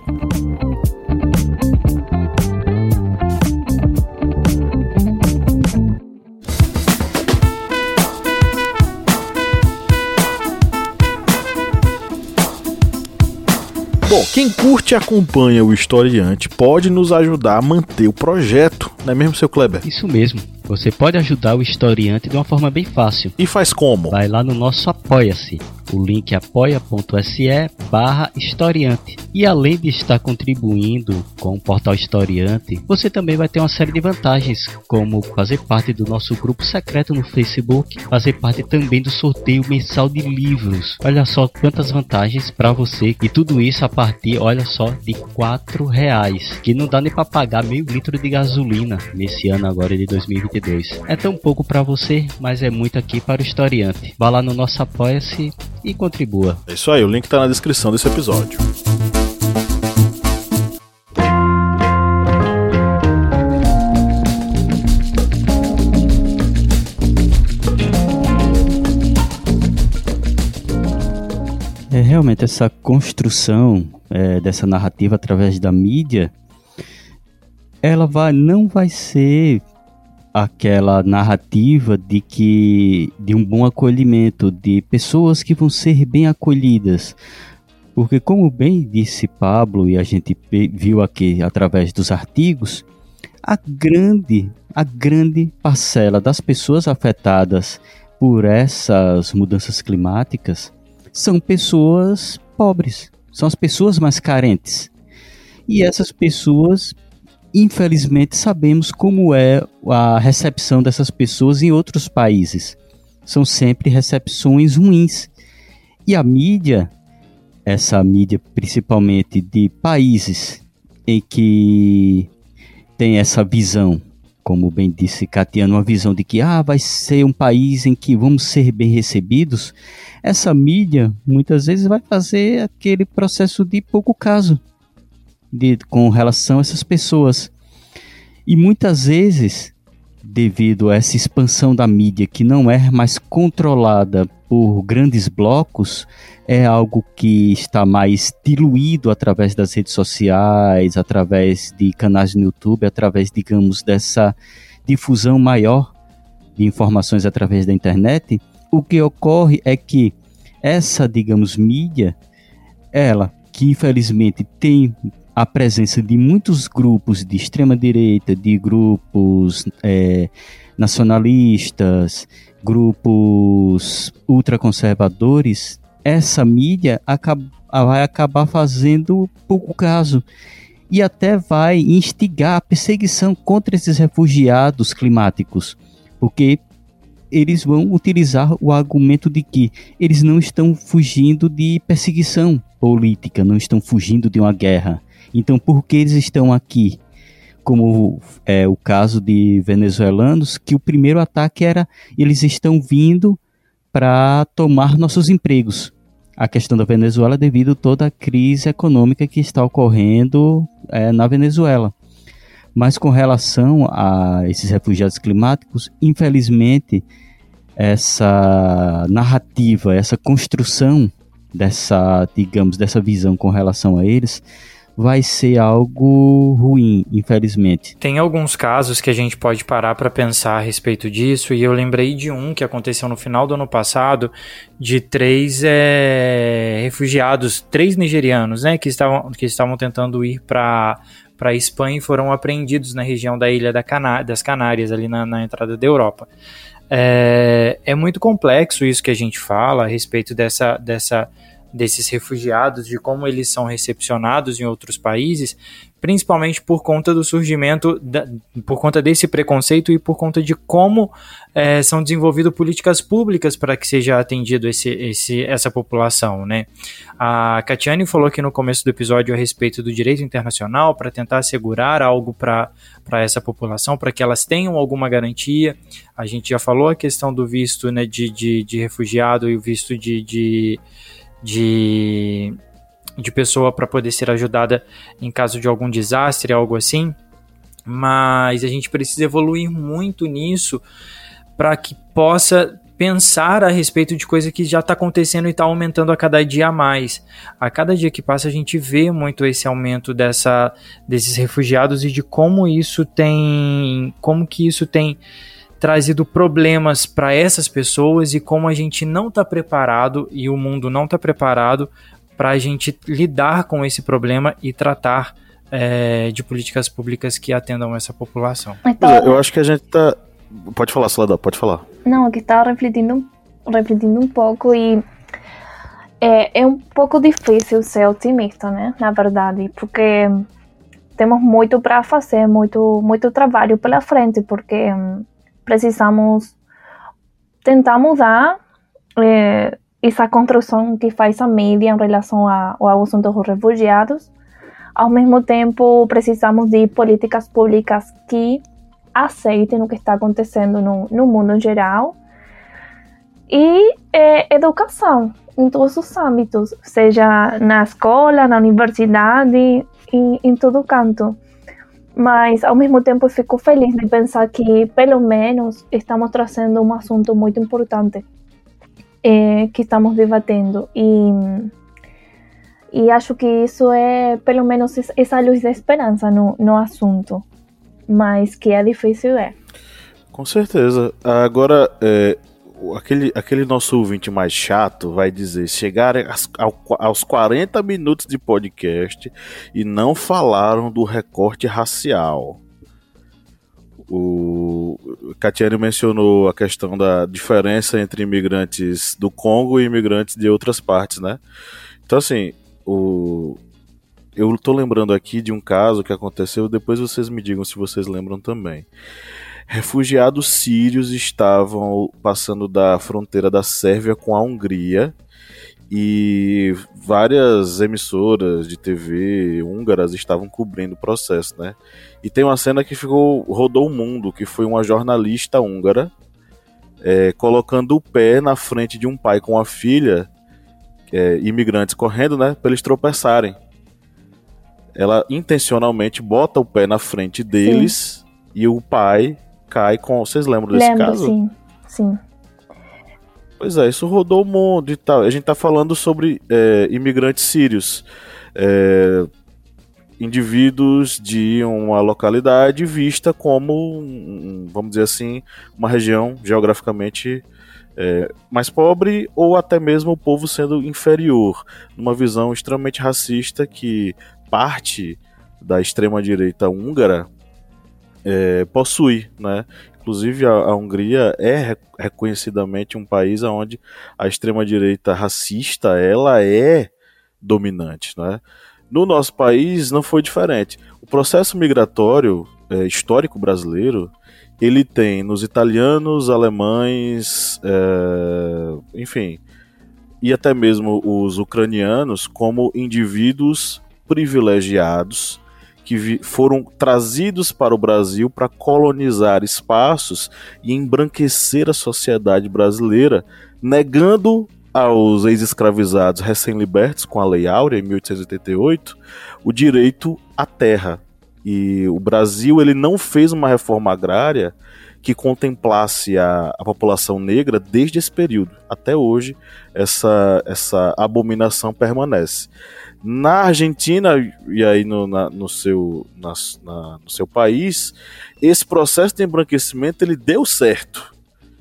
Bom, quem curte e acompanha o Historiante pode nos ajudar a manter o projeto, não é mesmo, seu Kleber? Isso mesmo. Você pode ajudar o Historiante de uma forma bem fácil. E faz como? Vai lá no nosso Apoia-se. O link é apoia.se barra Historiante. E além de estar contribuindo com o Portal Historiante, você também vai ter uma série de vantagens, como fazer parte do nosso grupo secreto no Facebook, fazer parte também do sorteio mensal de livros. Olha só quantas vantagens para você. E tudo isso a partir, olha só, de quatro reais. Que não dá nem para pagar meio litro de gasolina nesse ano agora de dois mil e vinte e dois. É tão pouco para você, mas é muito aqui para o Historiante. Vá lá no nosso Apoia-se e contribua. É isso aí, o link tá na descrição desse episódio. É realmente essa construção é, dessa narrativa através da mídia, ela vai, não vai ser aquela narrativa de que de um bom acolhimento, de pessoas que vão ser bem acolhidas. Porque, como bem disse Pablo, e a gente viu aqui através dos artigos, a grande, a grande parcela das pessoas afetadas por essas mudanças climáticas são pessoas pobres, são as pessoas mais carentes. E essas pessoas, infelizmente, sabemos como é a recepção dessas pessoas em outros países. São sempre recepções ruins. E a mídia, essa mídia principalmente de países em que tem essa visão, como bem disse Catiano, uma visão de que ah, vai ser um país em que vamos ser bem recebidos, essa mídia muitas vezes vai fazer aquele processo de pouco caso de, com relação a essas pessoas. E muitas vezes, devido a essa expansão da mídia que não é mais controlada por grandes blocos, é algo que está mais diluído através das redes sociais, através de canais no YouTube, através, digamos, dessa difusão maior de informações através da internet. O que ocorre é que essa, digamos, mídia, ela que infelizmente tem a presença de muitos grupos de extrema-direita, de grupos é, nacionalistas, grupos ultraconservadores, essa mídia acaba, vai acabar fazendo pouco caso e até vai instigar a perseguição contra esses refugiados climáticos, porque eles vão utilizar o argumento de que eles não estão fugindo de perseguição política, não estão fugindo de uma guerra. Então, por que eles estão aqui? Como é o caso de venezuelanos, que o primeiro ataque era eles estão vindo para tomar nossos empregos. A questão da Venezuela devido a toda a crise econômica que está ocorrendo é, na Venezuela. Mas com relação a esses refugiados climáticos, infelizmente, essa narrativa, essa construção dessa, digamos, dessa visão com relação a eles, vai ser algo ruim, infelizmente. Tem alguns casos que a gente pode parar para pensar a respeito disso, e eu lembrei de um que aconteceu no final do ano passado, de três é, refugiados, três nigerianos, né, que estavam, que estavam tentando ir para para a Espanha e foram apreendidos na região da Ilha da Caná- das Canárias, ali na, na entrada da Europa. É, é muito complexo isso que a gente fala a respeito dessa... dessa desses refugiados, de como eles são recepcionados em outros países, principalmente por conta do surgimento, da, por conta desse preconceito e por conta de como é, são desenvolvidas políticas públicas para que seja atendido esse, esse, essa população, né? A Catiane falou aqui no começo do episódio a respeito do direito internacional para tentar assegurar algo para essa população, para que elas tenham alguma garantia. A gente já falou a questão do visto, né, de, de, de refugiado e o visto de... de De, de pessoa para poder ser ajudada em caso de algum desastre, algo assim, mas a gente precisa evoluir muito nisso para que possa pensar a respeito de coisa que já está acontecendo e está aumentando a cada dia a mais. A cada dia que passa a gente vê muito esse aumento dessa, desses refugiados e de como isso tem, como que isso tem trazido problemas para essas pessoas e como a gente não está preparado e o mundo não está preparado para a gente lidar com esse problema e tratar é, de políticas públicas que atendam essa população. Então, eu acho que a gente tá... Pode falar, Soledad, pode falar. Não, que estava refletindo, refletindo um pouco e é, é um pouco difícil ser otimista, né? Na verdade, porque temos muito para fazer, muito, muito trabalho pela frente, porque precisamos tentar mudar eh, essa construção que faz a mídia em relação a, ao assunto dos refugiados. Ao mesmo tempo, precisamos de políticas públicas que aceitem o que está acontecendo no, no mundo em geral. E eh, educação em todos os âmbitos, seja na escola, na universidade, em, em todo canto. Mas, ao mesmo tempo, eu fico feliz de pensar que, pelo menos, estamos trazendo um assunto muito importante eh, que estamos debatendo. E, E acho que isso é, pelo menos, essa luz da esperança no, no assunto. Mas que é difícil, é. Com certeza. Agora, é, aquele, aquele nosso ouvinte mais chato vai dizer, chegar ao, aos quarenta minutos de podcast e não falaram do recorte racial. O Catiane mencionou a questão da diferença entre imigrantes do Congo e imigrantes de outras partes, né? Então, assim, o... eu tô lembrando aqui de um caso que aconteceu, depois vocês me digam se vocês lembram também. Refugiados sírios estavam passando da fronteira da Sérvia com a Hungria e várias emissoras de T V húngaras estavam cobrindo o processo, né? E tem uma cena que ficou, rodou o mundo, que foi uma jornalista húngara é, colocando o pé na frente de um pai com a filha, é, imigrantes correndo, né, para eles tropeçarem. Ela intencionalmente bota o pé na frente deles. Sim. E o pai cai com... Vocês lembram desse Lembro, caso? Sim, sim. Pois é, isso rodou o mundo e tal. A gente tá falando sobre é, imigrantes sírios. É, indivíduos de uma localidade vista como, um, vamos dizer assim, uma região geograficamente é, mais pobre, ou até mesmo o povo sendo inferior, numa visão extremamente racista que parte da extrema-direita húngara é, possui, né? Inclusive a, a Hungria é reconhecidamente um país onde a extrema-direita racista ela é dominante, né? No nosso país não foi diferente. O processo migratório é, histórico brasileiro, ele tem nos italianos, alemães, é, enfim, e até mesmo os ucranianos como indivíduos privilegiados que vi- foram trazidos para o Brasil para colonizar espaços e embranquecer a sociedade brasileira, negando aos ex-escravizados recém-libertos com a Lei Áurea, em mil oitocentos e oitenta e oito, o direito à terra. E o Brasil ele não fez uma reforma agrária que contemplasse a, a população negra desde esse período. Até hoje, essa, essa abominação permanece. Na Argentina, e aí no, na, no, seu, na, na, no seu país, esse processo de embranquecimento ele deu certo.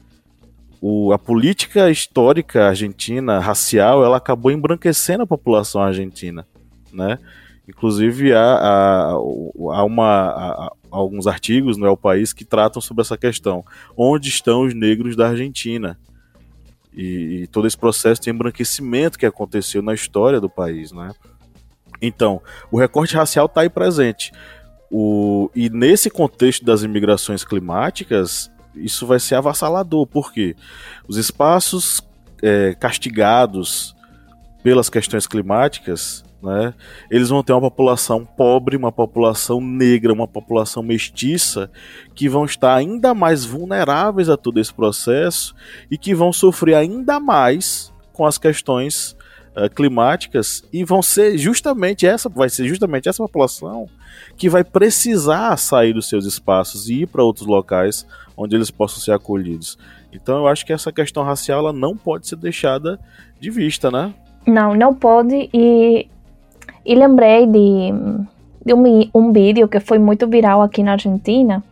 O, a política histórica argentina, racial, ela acabou embranquecendo a população argentina, né? Inclusive há, há, há, uma, há alguns artigos no El País que tratam sobre essa questão. Onde estão os negros da Argentina? E, e todo esse processo de embranquecimento que aconteceu na história do país, né? Então, o recorte racial está aí presente. O, e nesse contexto das imigrações climáticas, isso vai ser avassalador. Por quê? Os espaços é, castigados pelas questões climáticas, né, eles vão ter uma população pobre, uma população negra, uma população mestiça, que vão estar ainda mais vulneráveis a todo esse processo e que vão sofrer ainda mais com as questões uh, climáticas, e vão ser justamente essa, vai ser justamente essa população que vai precisar sair dos seus espaços e ir para outros locais onde eles possam ser acolhidos. Então eu acho que essa questão racial ela não pode ser deixada de vista, né? Não, não pode. E, e lembrei de, de um, um vídeo que foi muito viral aqui na Argentina,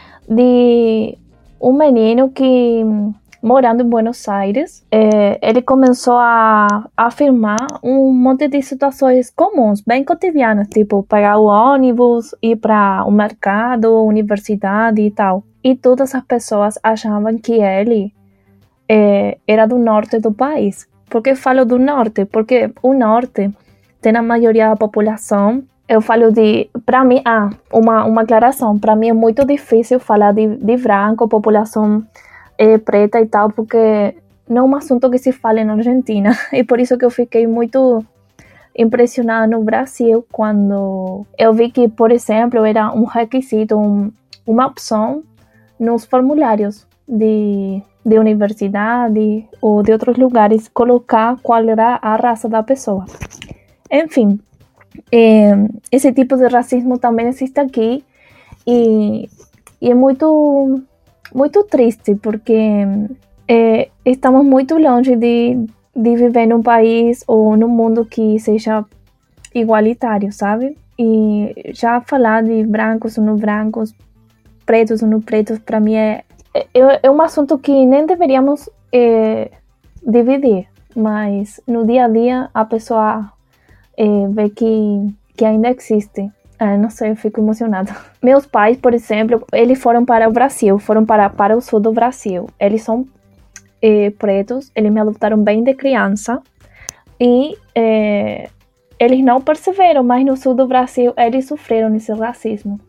de um menino que, morando em Buenos Aires, é, ele começou a, a afirmar um monte de situações comuns, bem cotidianas, tipo pegar o ônibus, ir para o mercado, universidade e tal. E todas as pessoas achavam que ele é, era do norte do país. Por que falo do norte? Porque o norte tem a maioria da população. Eu falo de... Para mim, ah, uma, uma aclaração. Para mim é muito difícil falar de, de branco, população é, preta e tal, porque não é um assunto que se fala na Argentina. E por isso que eu fiquei muito impressionada no Brasil, quando eu vi que, por exemplo, era um requisito, um, uma opção nos formulários de... de universidade ou de outros lugares, colocar qual era a raça da pessoa. Enfim, é, esse tipo de racismo também existe aqui e, e é muito, muito triste, porque é, estamos muito longe de, de viver num país ou num mundo que seja igualitário, sabe? E já falar de brancos ou não brancos, pretos ou não pretos, para mim é, é, é um assunto que nem deveríamos é, dividir, mas no dia a dia a pessoa é, vê que, que ainda existe. Ah, não sei, eu fico emocionada. Meus pais, por exemplo, eles foram para o Brasil, foram para, para o sul do Brasil. Eles são eh, pretos, eles me adotaram bem de criança e eh, eles não perceberam, mas no sul do Brasil eles sofreram esse racismo.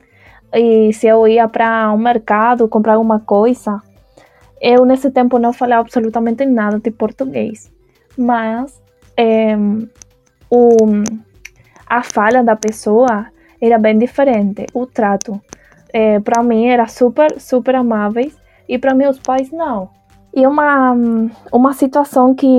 E se eu ia para um mercado comprar alguma coisa, eu nesse tempo não falava absolutamente nada de português. Mas eh, o... a fala da pessoa era bem diferente, o trato. É, para mim era super, super amáveis e para meus pais não. E uma, uma situação que,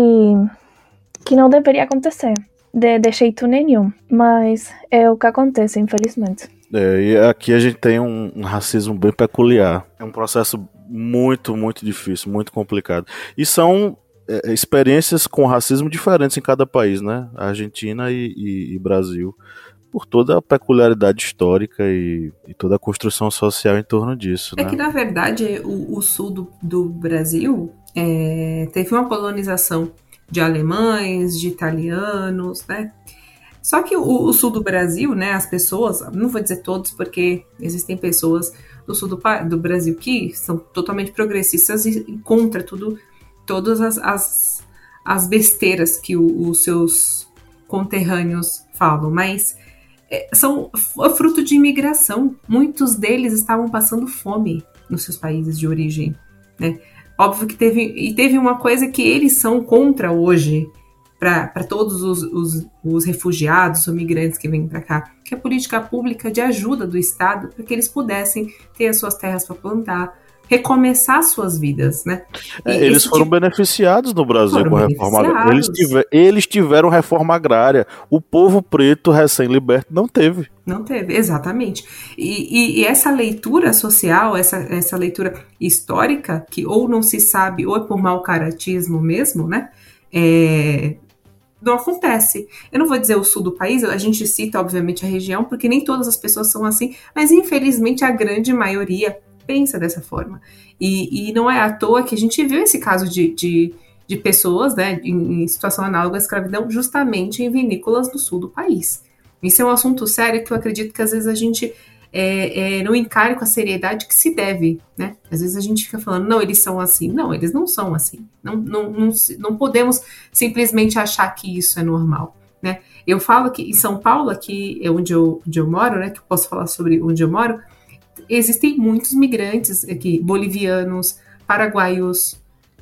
que não deveria acontecer, de, de jeito nenhum, mas é o que acontece, infelizmente. É, e aqui a gente tem um, um racismo bem peculiar. É um processo muito, muito difícil, muito complicado. E são é, experiências com racismo diferentes em cada país, né? Argentina e, e, e Brasil. Por toda a peculiaridade histórica e, e toda a construção social em torno disso. É né? que, na verdade, o, o sul do, do Brasil é, teve uma colonização de alemães, de italianos, né? Só que o, o sul do Brasil, né, as pessoas, não vou dizer todos, porque existem pessoas do sul do, do Brasil que são totalmente progressistas e, e contra tudo, todas as, as, as besteiras que o, os seus conterrâneos falam, mas é, são fruto de imigração. Muitos deles estavam passando fome nos seus países de origem, né? Óbvio que teve, e teve uma coisa que eles são contra hoje, para todos os, os, os refugiados ou migrantes que vêm para cá, que é a política pública de ajuda do Estado para que eles pudessem ter as suas terras para plantar, recomeçar suas vidas, né? É, eles foram tipo... beneficiados no Brasil com a reforma agrária. Eles, tiver, eles tiveram reforma agrária. O povo preto recém-liberto não teve. Não teve, exatamente. E, e, e essa leitura social, essa, essa leitura histórica, que ou não se sabe, ou é por mau caratismo mesmo, né? É... não acontece. Eu não vou dizer o sul do país, a gente cita, obviamente, a região, porque nem todas as pessoas são assim, mas, infelizmente, a grande maioria pensa dessa forma. E, e não é à toa que a gente viu esse caso de, de, de pessoas, né, em, em situação análoga à escravidão, justamente em vinícolas do sul do país. Isso é um assunto sério que eu acredito que, às vezes, a gente é, é, não encare com a seriedade que se deve, né? Às vezes a gente fica falando, não, eles são assim. Não, eles não são assim. Não, não, não, não podemos simplesmente achar que isso é normal, né? Eu falo que em São Paulo, aqui é onde eu, onde eu moro, né? Que eu posso falar sobre onde eu moro. Existem muitos migrantes aqui, bolivianos, paraguaios,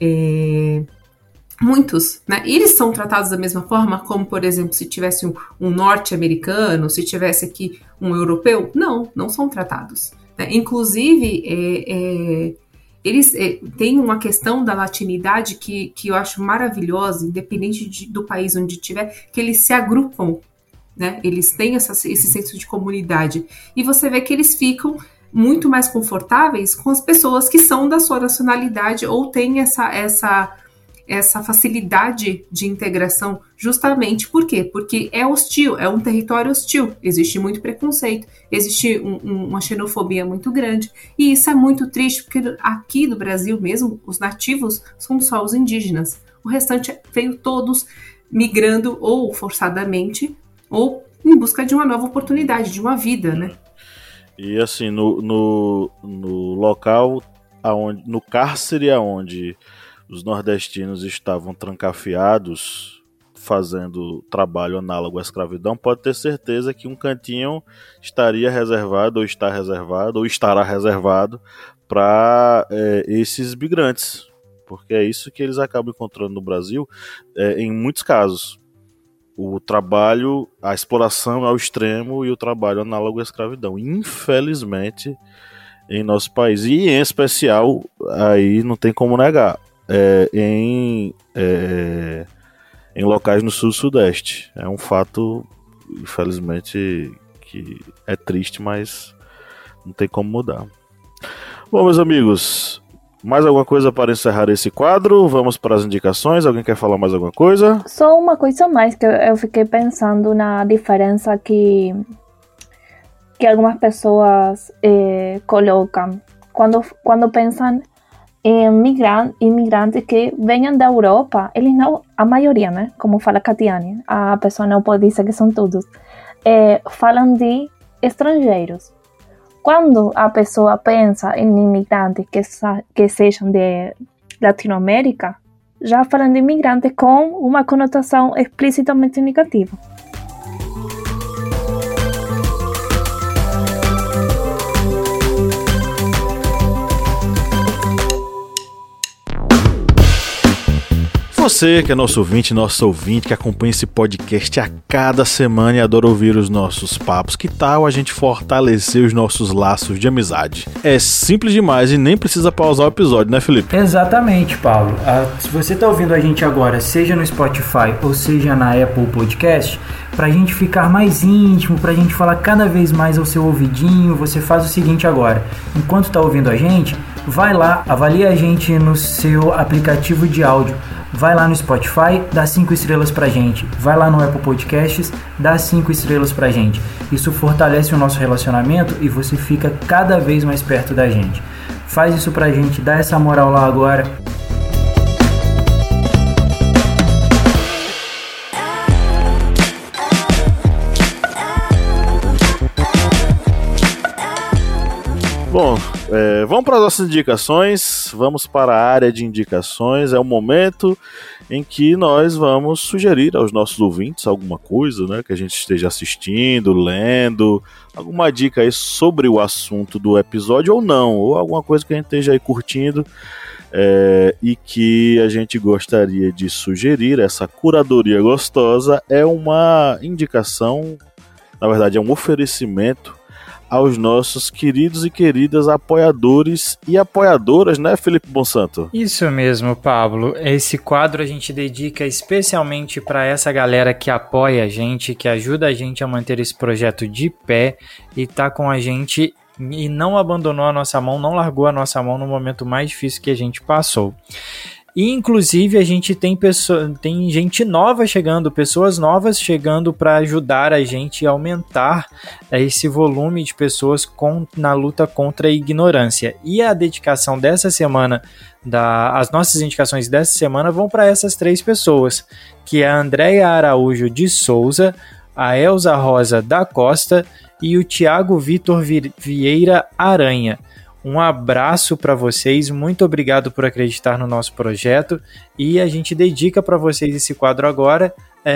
é, muitos, né? E eles são tratados da mesma forma como, por exemplo, se tivesse um, um norte-americano, se tivesse aqui um europeu? Não, não são tratados, né? Inclusive, é, é, eles é, têm uma questão da latinidade que, que eu acho maravilhosa, independente de, do país onde estiver, que eles se agrupam, né? Eles têm essa, esse senso de comunidade. E você vê que eles ficam muito mais confortáveis com as pessoas que são da sua nacionalidade ou têm essa, essa, essa facilidade de integração, justamente por quê? Porque é hostil, é um território hostil, existe muito preconceito, existe um, um, uma xenofobia muito grande, e isso é muito triste, porque aqui do Brasil mesmo, os nativos são só os indígenas, o restante veio todos migrando ou forçadamente, ou em busca de uma nova oportunidade, de uma vida, né? E assim, no, no, no local, aonde, no cárcere aonde os nordestinos estavam trancafiados, fazendo trabalho análogo à escravidão, pode ter certeza que um cantinho estaria reservado, ou está reservado, ou estará reservado para é, esses migrantes. Porque é isso que eles acabam encontrando no Brasil, é, em muitos casos. O trabalho, a exploração ao extremo e o trabalho análogo à escravidão. Infelizmente, em nosso país. E em especial, aí não tem como negar, é, em, é, em locais no sul-sudeste. É um fato, infelizmente, que é triste, mas não tem como mudar. Bom, meus amigos, Mais alguma coisa para encerrar esse quadro? Vamos para as indicações. Alguém quer falar mais alguma coisa? Só uma coisa mais que eu fiquei pensando na diferença que, que algumas pessoas eh, colocam quando, quando pensam em migran, imigrantes que venham da Europa. Eles não, a maioria, né? Como fala Catiane, a pessoa não pode dizer que são todos, eh, falam de estrangeiros. Quando a pessoa pensa em imigrantes que, que sejam de Latinoamérica, já falam de imigrantes com uma conotação explicitamente negativa. Você que é nosso ouvinte, nosso ouvinte, que acompanha esse podcast a cada semana e adora ouvir os nossos papos, que tal a gente fortalecer os nossos laços de amizade? É simples demais e nem precisa pausar o episódio, né, Felipe? Exatamente, Paulo. Ah, se você está ouvindo a gente agora, seja no Spotify ou seja na Apple Podcast, para a gente ficar mais íntimo, para a gente falar cada vez mais ao seu ouvidinho, você faz o seguinte agora. Enquanto está ouvindo a gente, vai lá, avalia a gente no seu aplicativo de áudio. Vai lá no Spotify, dá cinco estrelas pra gente. Vai lá no Apple Podcasts, dá cinco estrelas pra gente. Isso fortalece o nosso relacionamento e você fica cada vez mais perto da gente. Faz isso pra gente, dá essa moral lá agora. Bom, é, vamos para as nossas indicações, vamos para a área de indicações. É o momento em que nós vamos sugerir aos nossos ouvintes alguma coisa, né, que a gente esteja assistindo, lendo, alguma dica aí sobre o assunto do episódio ou não, ou alguma coisa que a gente esteja aí curtindo é, e que a gente gostaria de sugerir. Essa curadoria gostosa é uma indicação, na verdade é um oferecimento aos nossos queridos e queridas apoiadores e apoiadoras, né, Felipe Bonsanto? Isso mesmo, Pablo. Esse quadro a gente dedica especialmente para essa galera que apoia a gente, que ajuda a gente a manter esse projeto de pé e tá com a gente e não abandonou a nossa mão, não largou a nossa mão no momento mais difícil que a gente passou. E, inclusive, a gente tem, pessoa, tem gente nova chegando, pessoas novas chegando para ajudar a gente a aumentar esse volume de pessoas com, na luta contra a ignorância. E a dedicação dessa semana, da, as nossas indicações dessa semana vão para essas três pessoas, que é a Andréia Araújo de Souza, a Elza Rosa da Costa e o Tiago Vitor Vieira Aranha. Um abraço para vocês, muito obrigado por acreditar no nosso projeto e a gente dedica para vocês esse quadro agora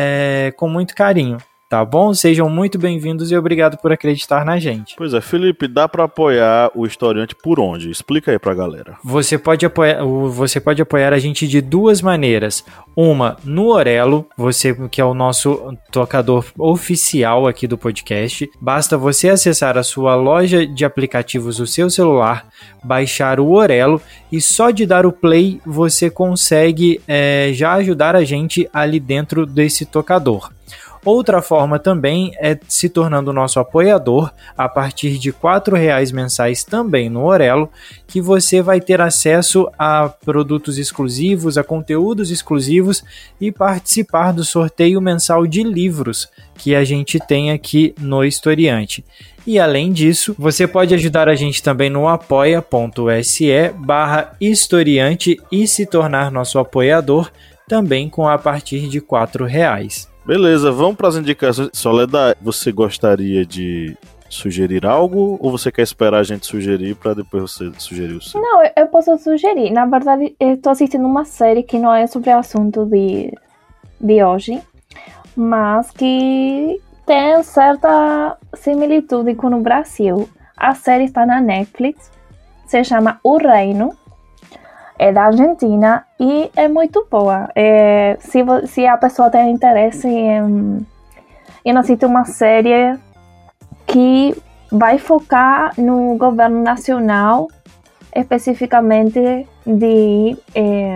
é, com muito carinho, tá bom? Sejam muito bem-vindos e obrigado por acreditar na gente. Pois é, Felipe, dá para apoiar o Historiante por onde? Explica aí pra galera. Você pode apoiar, você pode apoiar a gente de duas maneiras. Uma, no Orelo, você que é o nosso tocador oficial aqui do podcast. Basta você acessar a sua loja de aplicativos do seu celular, baixar o Orelo e só de dar o play você consegue é, já ajudar a gente ali dentro desse tocador. Outra forma também é se tornando nosso apoiador a partir de quatro reais mensais também no Orelo, que você vai ter acesso a produtos exclusivos, a conteúdos exclusivos e participar do sorteio mensal de livros que a gente tem aqui no Historiante. E além disso, você pode ajudar a gente também no apoia.se barra historiante e se tornar nosso apoiador também com a partir de quatro reais. Beleza, vamos para as indicações. Soledad, você gostaria de sugerir algo ou você quer esperar a gente sugerir para depois você sugerir o seu? Não, eu posso sugerir. Na verdade, estou assistindo uma série que não é sobre o assunto de, de hoje, mas que tem certa similitude com o Brasil. A série está na Netflix, se chama O Reino. É da Argentina e é muito boa. É, se, se a pessoa tem interesse em, em assistir uma série que vai focar no governo nacional, especificamente de é,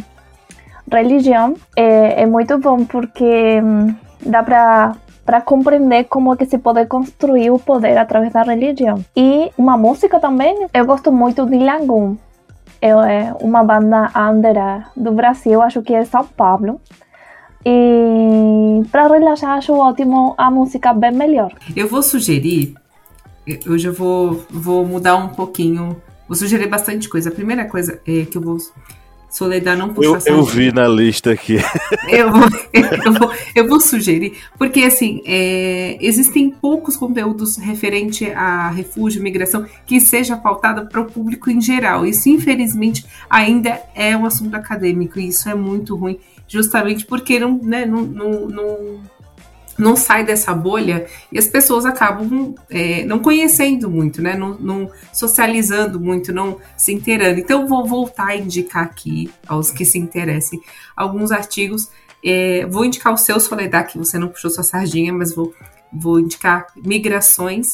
religião, é, é muito bom porque dá para para compreender como é que se pode construir o poder através da religião. E uma música também, eu gosto muito de Lagoon. é uma banda under do Brasil, acho que é São Paulo. E para relaxar, acho ótimo a música bem melhor. Eu vou sugerir, hoje eu vou, vou mudar um pouquinho, vou sugerir bastante coisa. A primeira coisa é que eu vou... Soledad não puxou Eu, eu vi na lista aqui. Eu vou, eu vou, eu vou sugerir, porque assim, é, existem poucos conteúdos referente a refúgio, migração, que seja pautado para o público em geral. Isso, infelizmente, ainda é um assunto acadêmico, e isso é muito ruim, justamente porque não, né, não, não, não, não sai dessa bolha e as pessoas acabam é, não conhecendo muito, né? Não, não socializando muito, não se inteirando. Então, vou voltar a indicar aqui, aos que se interessem, alguns artigos. É, vou indicar o seu, Soledad, que você não puxou sua sardinha, mas vou, vou indicar Migrações,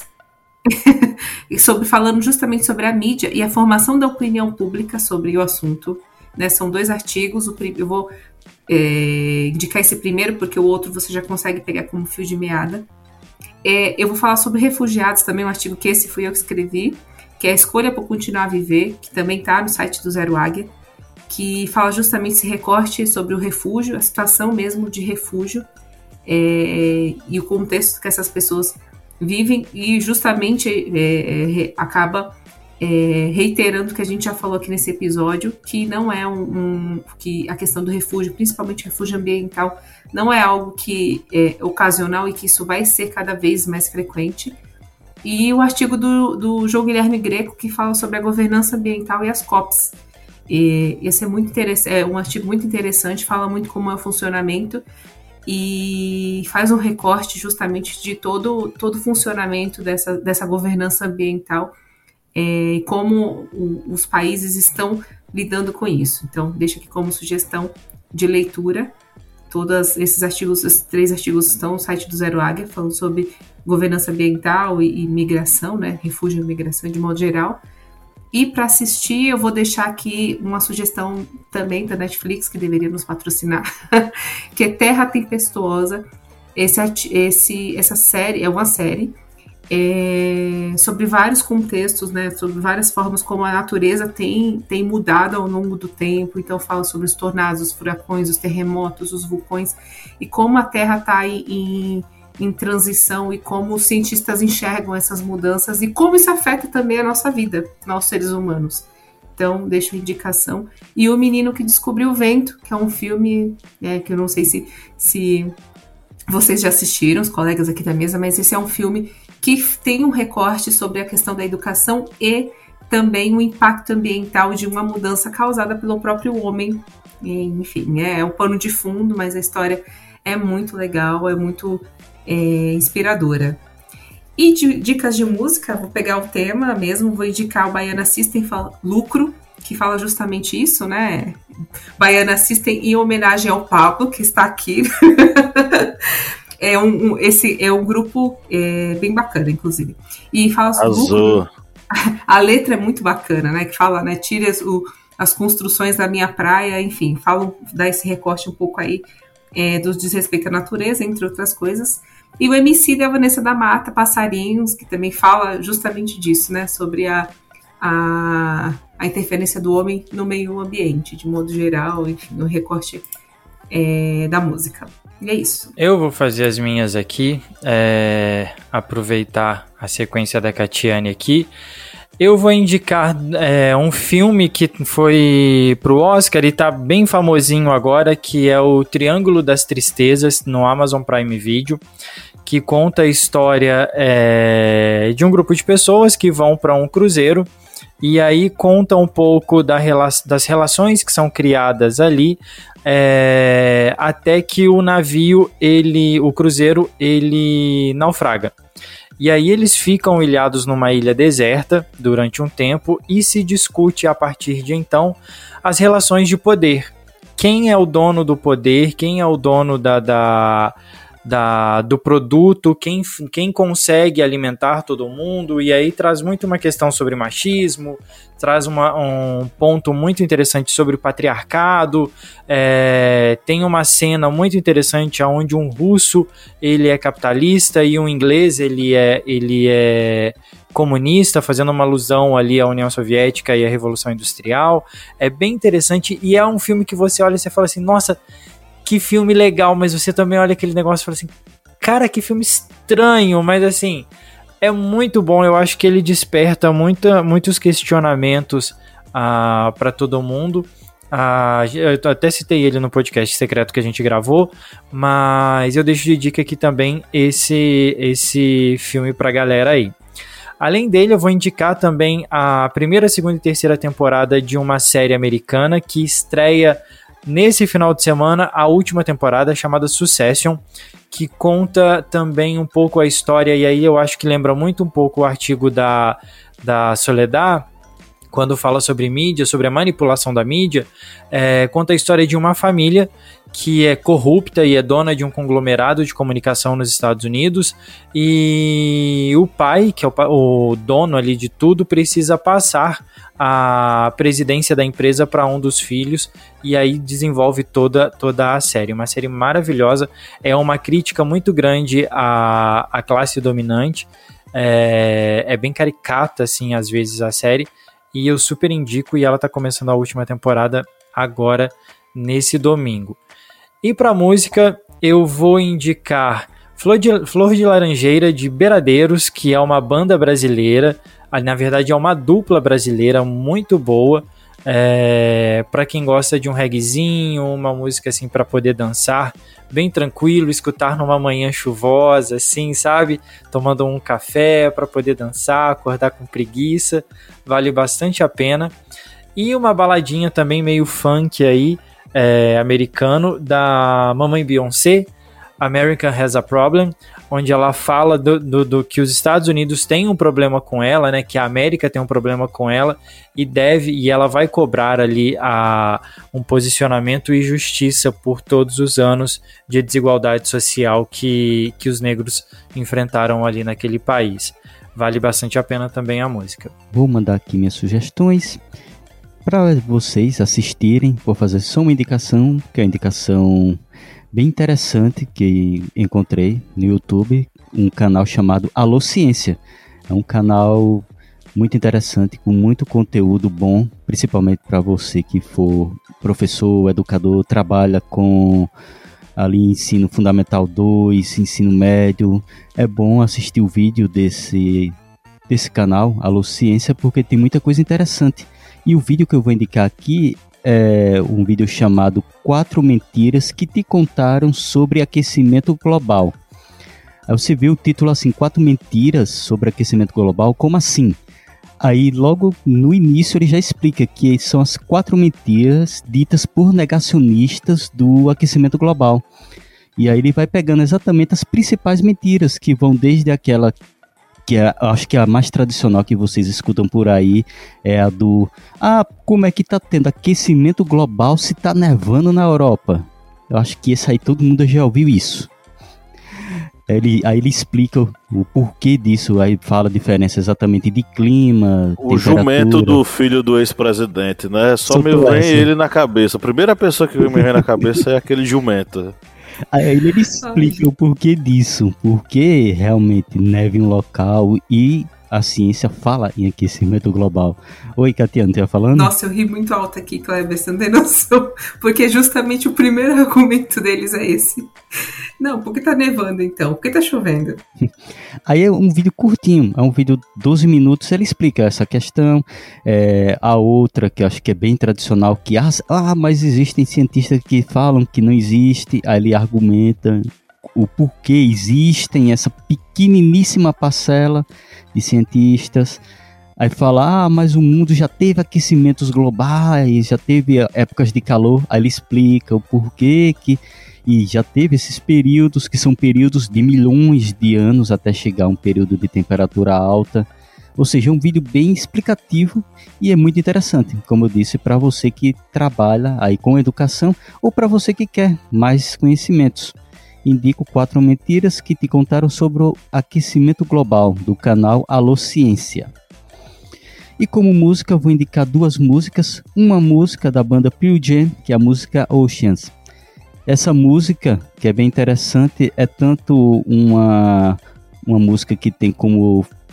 sobre, falando justamente sobre a mídia e a formação da opinião pública sobre o assunto. Né? São dois artigos, o, eu vou... É, indicar esse primeiro, porque o outro você já consegue pegar como fio de meada. É, eu vou falar sobre refugiados também, um artigo que esse fui eu que escrevi, que é a Escolha por Continuar a Viver, que também está no site do Zero Águia, que fala justamente esse recorte sobre o refúgio, a situação mesmo de refúgio, é, e o contexto que essas pessoas vivem, e justamente é, é, acaba É, reiterando o que a gente já falou aqui nesse episódio, que não é um, um que a questão do refúgio, principalmente refúgio ambiental, não é algo que é ocasional e que isso vai ser cada vez mais frequente. E o artigo do, do João Guilherme Greco, que fala sobre a governança ambiental e as COPs. E esse é, muito interessante, é um artigo muito interessante, fala muito como é o funcionamento e faz um recorte justamente de todo, todo o funcionamento dessa, dessa governança ambiental e é, como o, os países estão lidando com isso. Então, deixo aqui como sugestão de leitura. Todos esses artigos, esses três artigos estão no site do Zero Águia, falando sobre governança ambiental e, e migração, né? Refúgio e migração de modo geral. E para assistir, eu vou deixar aqui uma sugestão também da Netflix, que deveria nos patrocinar, que é Terra Tempestuosa. Esse, esse, essa série é uma série É, sobre vários contextos, né, sobre várias formas como a natureza tem, tem mudado ao longo do tempo. Então fala sobre os tornados, os furacões, os terremotos, os vulcões, e como a Terra está em, em transição, e como os cientistas enxergam essas mudanças, e como isso afeta também a nossa vida, nós seres humanos. Então deixo a indicação. E O Menino que Descobriu o Vento, que é um filme, né, que eu não sei se, se vocês já assistiram, os colegas aqui da mesa, mas esse é um filme que tem um recorte sobre a questão da educação e também o impacto ambiental de uma mudança causada pelo próprio homem. E, enfim, é, é um pano de fundo, mas a história é muito legal, é muito é, inspiradora. E de dicas de música, vou pegar o tema mesmo, vou indicar o Baiana System Lucro, que fala justamente isso, né? Baiana System em homenagem ao Pablo, que está aqui. É um, um, esse é um grupo é, bem bacana, inclusive. E fala sobre a letra é muito bacana, né? Que fala, né? Tire as, o, as construções da minha praia, enfim, fala, dá esse recorte um pouco aí é, do desrespeito à natureza, entre outras coisas. E o M C da Vanessa da Mata, Passarinhos, que também fala justamente disso, né? Sobre a, a, a interferência do homem no meio ambiente, de modo geral, enfim, o recorte é, da música. E é isso. Eu vou fazer as minhas aqui, é, aproveitar a sequência da Catiane aqui. Eu vou indicar é, um filme que foi pro Oscar e tá bem famosinho agora, que é o Triângulo das Tristezas, no Amazon Prime Video, que conta a história é, de um grupo de pessoas que vão para um cruzeiro. E aí conta um pouco da rela- das relações que são criadas ali, é, até que o navio, ele, o cruzeiro, ele naufraga. E aí eles ficam ilhados numa ilha deserta durante um tempo e se discute a partir de então as relações de poder. Quem é o dono do poder, quem é o dono da... da Da, do produto, quem, quem consegue alimentar todo mundo, e aí traz muito uma questão sobre machismo, traz uma, um ponto muito interessante sobre o patriarcado. É, tem uma cena muito interessante onde um russo ele é capitalista e um inglês ele é, ele é comunista, fazendo uma alusão ali à União Soviética e à Revolução Industrial. É bem interessante e é um filme que você olha e você fala assim, nossa, que filme legal, mas você também olha aquele negócio e fala assim, cara, que filme estranho, mas assim, é muito bom. Eu acho que ele desperta muita, muitos questionamentos ah, para todo mundo. Ah, eu até citei ele no podcast secreto que a gente gravou, mas eu deixo de dica aqui também esse, esse filme pra galera aí. Além dele, eu vou indicar também a primeira, segunda e terceira temporada de uma série americana que estreia nesse final de semana, a última temporada, chamada Succession, que conta também um pouco a história, e aí eu acho que lembra muito um pouco o artigo da, da Soledad, quando fala sobre mídia, sobre a manipulação da mídia, é, conta a história de uma família que é corrupta e é dona de um conglomerado de comunicação nos Estados Unidos, e o pai, que é o, o dono ali de tudo, precisa passar a presidência da empresa para um dos filhos, e aí desenvolve toda, toda a série. Uma série maravilhosa, é uma crítica muito grande à, à classe dominante, é, é bem caricata, assim, às vezes a série, e eu super indico, e ela está começando a última temporada agora, nesse domingo. E para música, eu vou indicar Flor de, Flor de Laranjeira, de Beradeiros, que é uma banda brasileira, na verdade é uma dupla brasileira muito boa, é, para quem gosta de um reggaezinho, uma música assim para poder dançar, bem tranquilo, escutar numa manhã chuvosa, assim, sabe? Tomando um café para poder dançar, acordar com preguiça, vale bastante a pena. E uma baladinha também meio funk aí, é, americano, da Mamãe Beyoncé, America Has a Problem, onde ela fala do, do, do que os Estados Unidos têm um problema com ela, né, que a América tem um problema com ela e deve, e ela vai cobrar ali a, um posicionamento e justiça por todos os anos de desigualdade social que, que os negros enfrentaram ali naquele país. Vale bastante a pena também a música. Vou mandar aqui minhas sugestões para vocês assistirem. Vou fazer só uma indicação, que é a indicação bem interessante que encontrei no YouTube, um canal chamado Alô Ciência. É um canal muito interessante, com muito conteúdo bom, principalmente para você que for professor, educador, trabalha com ali ensino fundamental dois, ensino médio. É bom assistir o vídeo desse, desse canal, Alô Ciência, porque tem muita coisa interessante. E o vídeo que eu vou indicar aqui é um vídeo chamado Quatro Mentiras que te contaram sobre aquecimento global. Aí você vê o título assim, Quatro Mentiras sobre aquecimento global, como assim? Aí logo no início ele já explica que são as quatro mentiras ditas por negacionistas do aquecimento global. E aí ele vai pegando exatamente as principais mentiras, que vão desde aquela que é, acho que é a mais tradicional que vocês escutam por aí, é a do, ah, como é que tá tendo aquecimento global se tá nevando na Europa? Eu acho que esse aí todo mundo já ouviu isso. Ele, aí ele explica o, o porquê disso, aí fala a diferença exatamente de clima, o jumento do filho do ex-presidente, né? Só me vem essa. Ele na cabeça. A primeira pessoa que me vem na cabeça é aquele jumento. Aí ele explica o porquê disso, porque realmente neva em um local e a ciência fala em aquecimento global. Oi, Catiana, você ia falando? Nossa, eu ri muito alto aqui, Kleber, você não tem noção, porque justamente o primeiro argumento deles é esse. Não, por que tá nevando então? Por que tá chovendo? Aí é um vídeo curtinho, é um vídeo de doze minutos, ele explica essa questão. É, a outra, que eu acho que é bem tradicional, que ah, ah, mas existem cientistas que falam que não existe, aí ele argumenta o porquê existem essa pequeniníssima parcela de cientistas. Aí fala, ah, mas o mundo já teve aquecimentos globais, já teve épocas de calor. Aí ele explica o porquê que e já teve esses períodos que são períodos de milhões de anos até chegar a um período de temperatura alta. Ou seja, é um vídeo bem explicativo e é muito interessante, como eu disse, para você que trabalha aí com educação ou para você que quer mais conhecimentos. Indico Quatro Mentiras que te contaram sobre o aquecimento global, do canal Alô Ciência. E como música, eu vou indicar duas músicas. Uma música da banda Pearl Jam, que é a música Oceans. Essa música, que é bem interessante, é tanto uma, uma música que tem como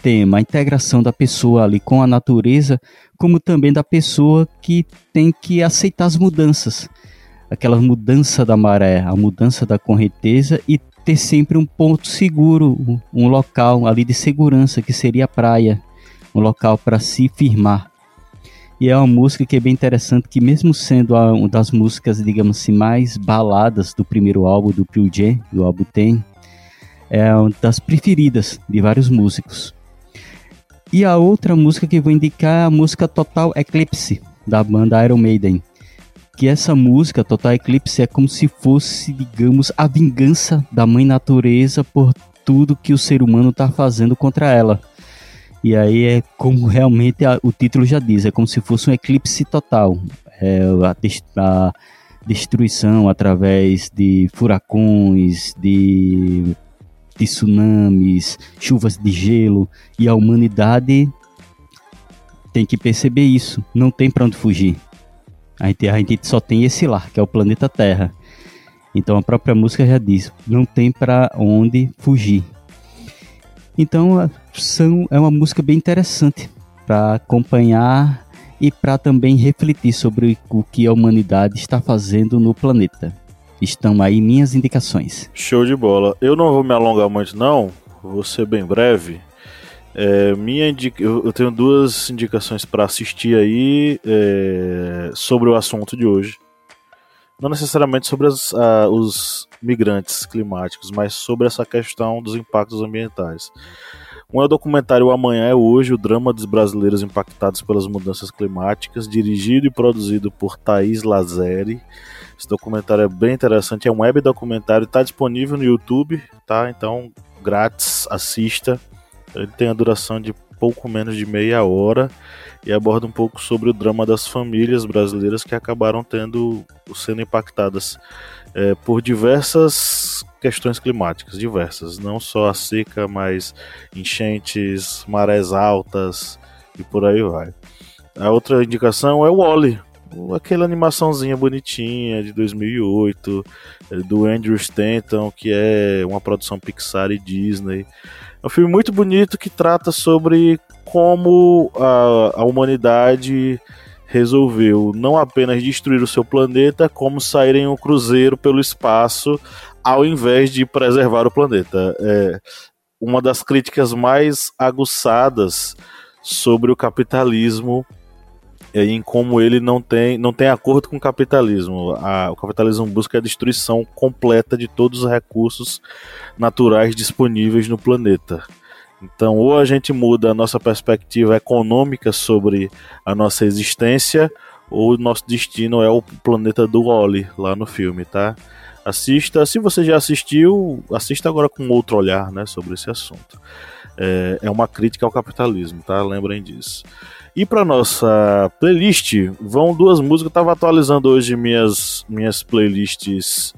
tema, a integração da pessoa ali com a natureza, como também da pessoa que tem que aceitar as mudanças. Aquela mudança da maré, a mudança da correnteza e ter sempre um ponto seguro, um local ali de segurança, que seria a praia, um local para se firmar. E é uma música que é bem interessante, que mesmo sendo a, uma das músicas, digamos assim, mais baladas do primeiro álbum do Pearl Jam, do álbum Ten, é uma das preferidas de vários músicos. E a outra música que eu vou indicar é a música Total Eclipse, da banda Iron Maiden. Que essa música, Total Eclipse, é como se fosse, digamos, a vingança da mãe natureza por tudo que o ser humano está fazendo contra ela. E aí é como realmente a, o título já diz, é como se fosse um eclipse total. É a, a destruição através de furacões, de, de tsunamis, chuvas de gelo, e a humanidade tem que perceber isso, não tem para onde fugir. A gente, a gente só tem esse lar, que é o planeta Terra. Então a própria música já diz, não tem para onde fugir. Então são, é uma música bem interessante para acompanhar e para também refletir sobre o que a humanidade está fazendo no planeta. Estão aí minhas indicações. Show de bola. Eu não vou me alongar muito não, vou ser bem breve. É, minha indica... Eu tenho duas indicações para assistir aí é, sobre o assunto de hoje. Não necessariamente sobre as, a, os migrantes climáticos, mas sobre essa questão dos impactos ambientais. Um é o documentário Amanhã é Hoje, o drama dos brasileiros impactados pelas mudanças climáticas, dirigido e produzido por Thaís Lazeri. Esse documentário é bem interessante, é um web documentário, está disponível no YouTube, tá? Então, grátis, assista. Ele tem a duração de pouco menos de meia hora e aborda um pouco sobre o drama das famílias brasileiras que acabaram tendo, sendo impactadas é, por diversas questões climáticas, diversas, não só a seca, mas enchentes, marés altas e por aí vai. A outra indicação é o Wall-E, aquela animaçãozinha bonitinha de dois mil e oito, do Andrew Stanton, que é uma produção Pixar e Disney. É um filme muito bonito que trata sobre como a, a humanidade resolveu não apenas destruir o seu planeta, como sair em um cruzeiro pelo espaço ao invés de preservar o planeta. É uma das críticas mais aguçadas sobre o capitalismo é em como ele não tem, não tem acordo com o capitalismo. A, o capitalismo busca a destruição completa de todos os recursos naturais disponíveis no planeta. Então, ou a gente muda a nossa perspectiva econômica sobre a nossa existência, ou o nosso destino é o planeta do Wall-E, lá no filme, tá? Assista, se você já assistiu, assista agora com outro olhar, né, sobre esse assunto. É, é uma crítica ao capitalismo, tá? Lembrem disso. E para nossa playlist, vão duas músicas. Eu estava atualizando hoje minhas, minhas playlists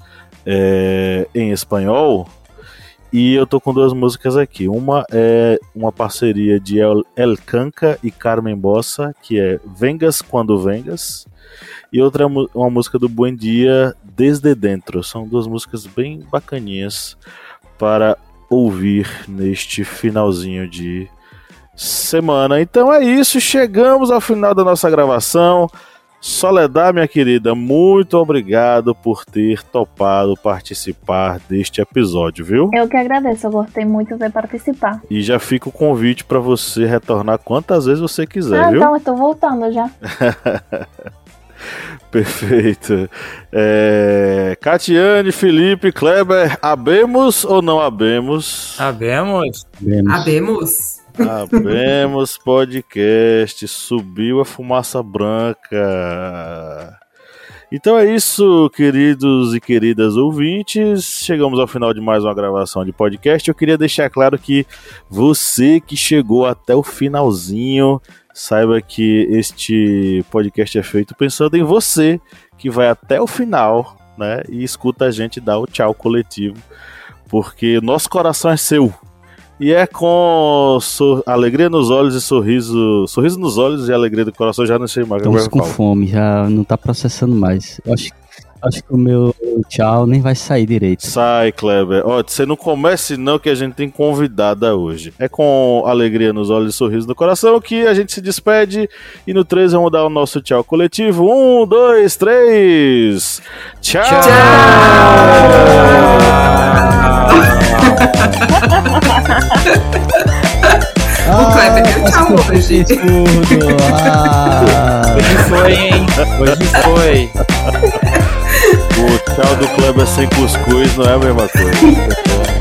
é, em espanhol. E eu tô com duas músicas aqui. Uma é uma parceria de El, El Canca e Carmen Bossa, que é Vengas Quando Vengas. E outra é uma música do Buen Dia, Desde Dentro. São duas músicas bem bacaninhas para ouvir neste finalzinho de semana. Então é isso, chegamos ao final da nossa gravação. Soledad, minha querida, muito obrigado por ter topado participar deste episódio, viu? Eu que agradeço, eu gostei muito de participar. E já fica o convite para você retornar quantas vezes você quiser, ah, viu? Então, eu tô voltando já. Perfeito. É... Catiane, Felipe, Kleber, habemos ou não habemos? Habemos. Vemos. Habemos. Abemos podcast, subiu a fumaça branca. Então é isso, queridos e queridas ouvintes. Chegamos ao final de mais uma gravação de podcast. Eu queria deixar claro que você que chegou até o finalzinho, saiba que este podcast é feito pensando em você que vai até o final, né, e escuta a gente dar o tchau coletivo, porque nosso coração é seu. E é com so- alegria nos olhos e sorriso, sorriso nos olhos e alegria do coração, já não sei mais. Estamos com fome, já não tá processando mais. Eu acho, Acho que o meu tchau nem vai sair direito. Sai, Kleber. Ó, você não comece não, que a gente tem convidada hoje. É com alegria nos olhos e sorriso no coração que a gente se despede. E no três vamos dar o nosso tchau coletivo. Um, dois, três. Tchau! Tchau. O Kleber deu tchau hoje. Ah. Hoje foi, hein? Hoje foi. O tchau do Kleber sem cuscuz não é a mesma coisa.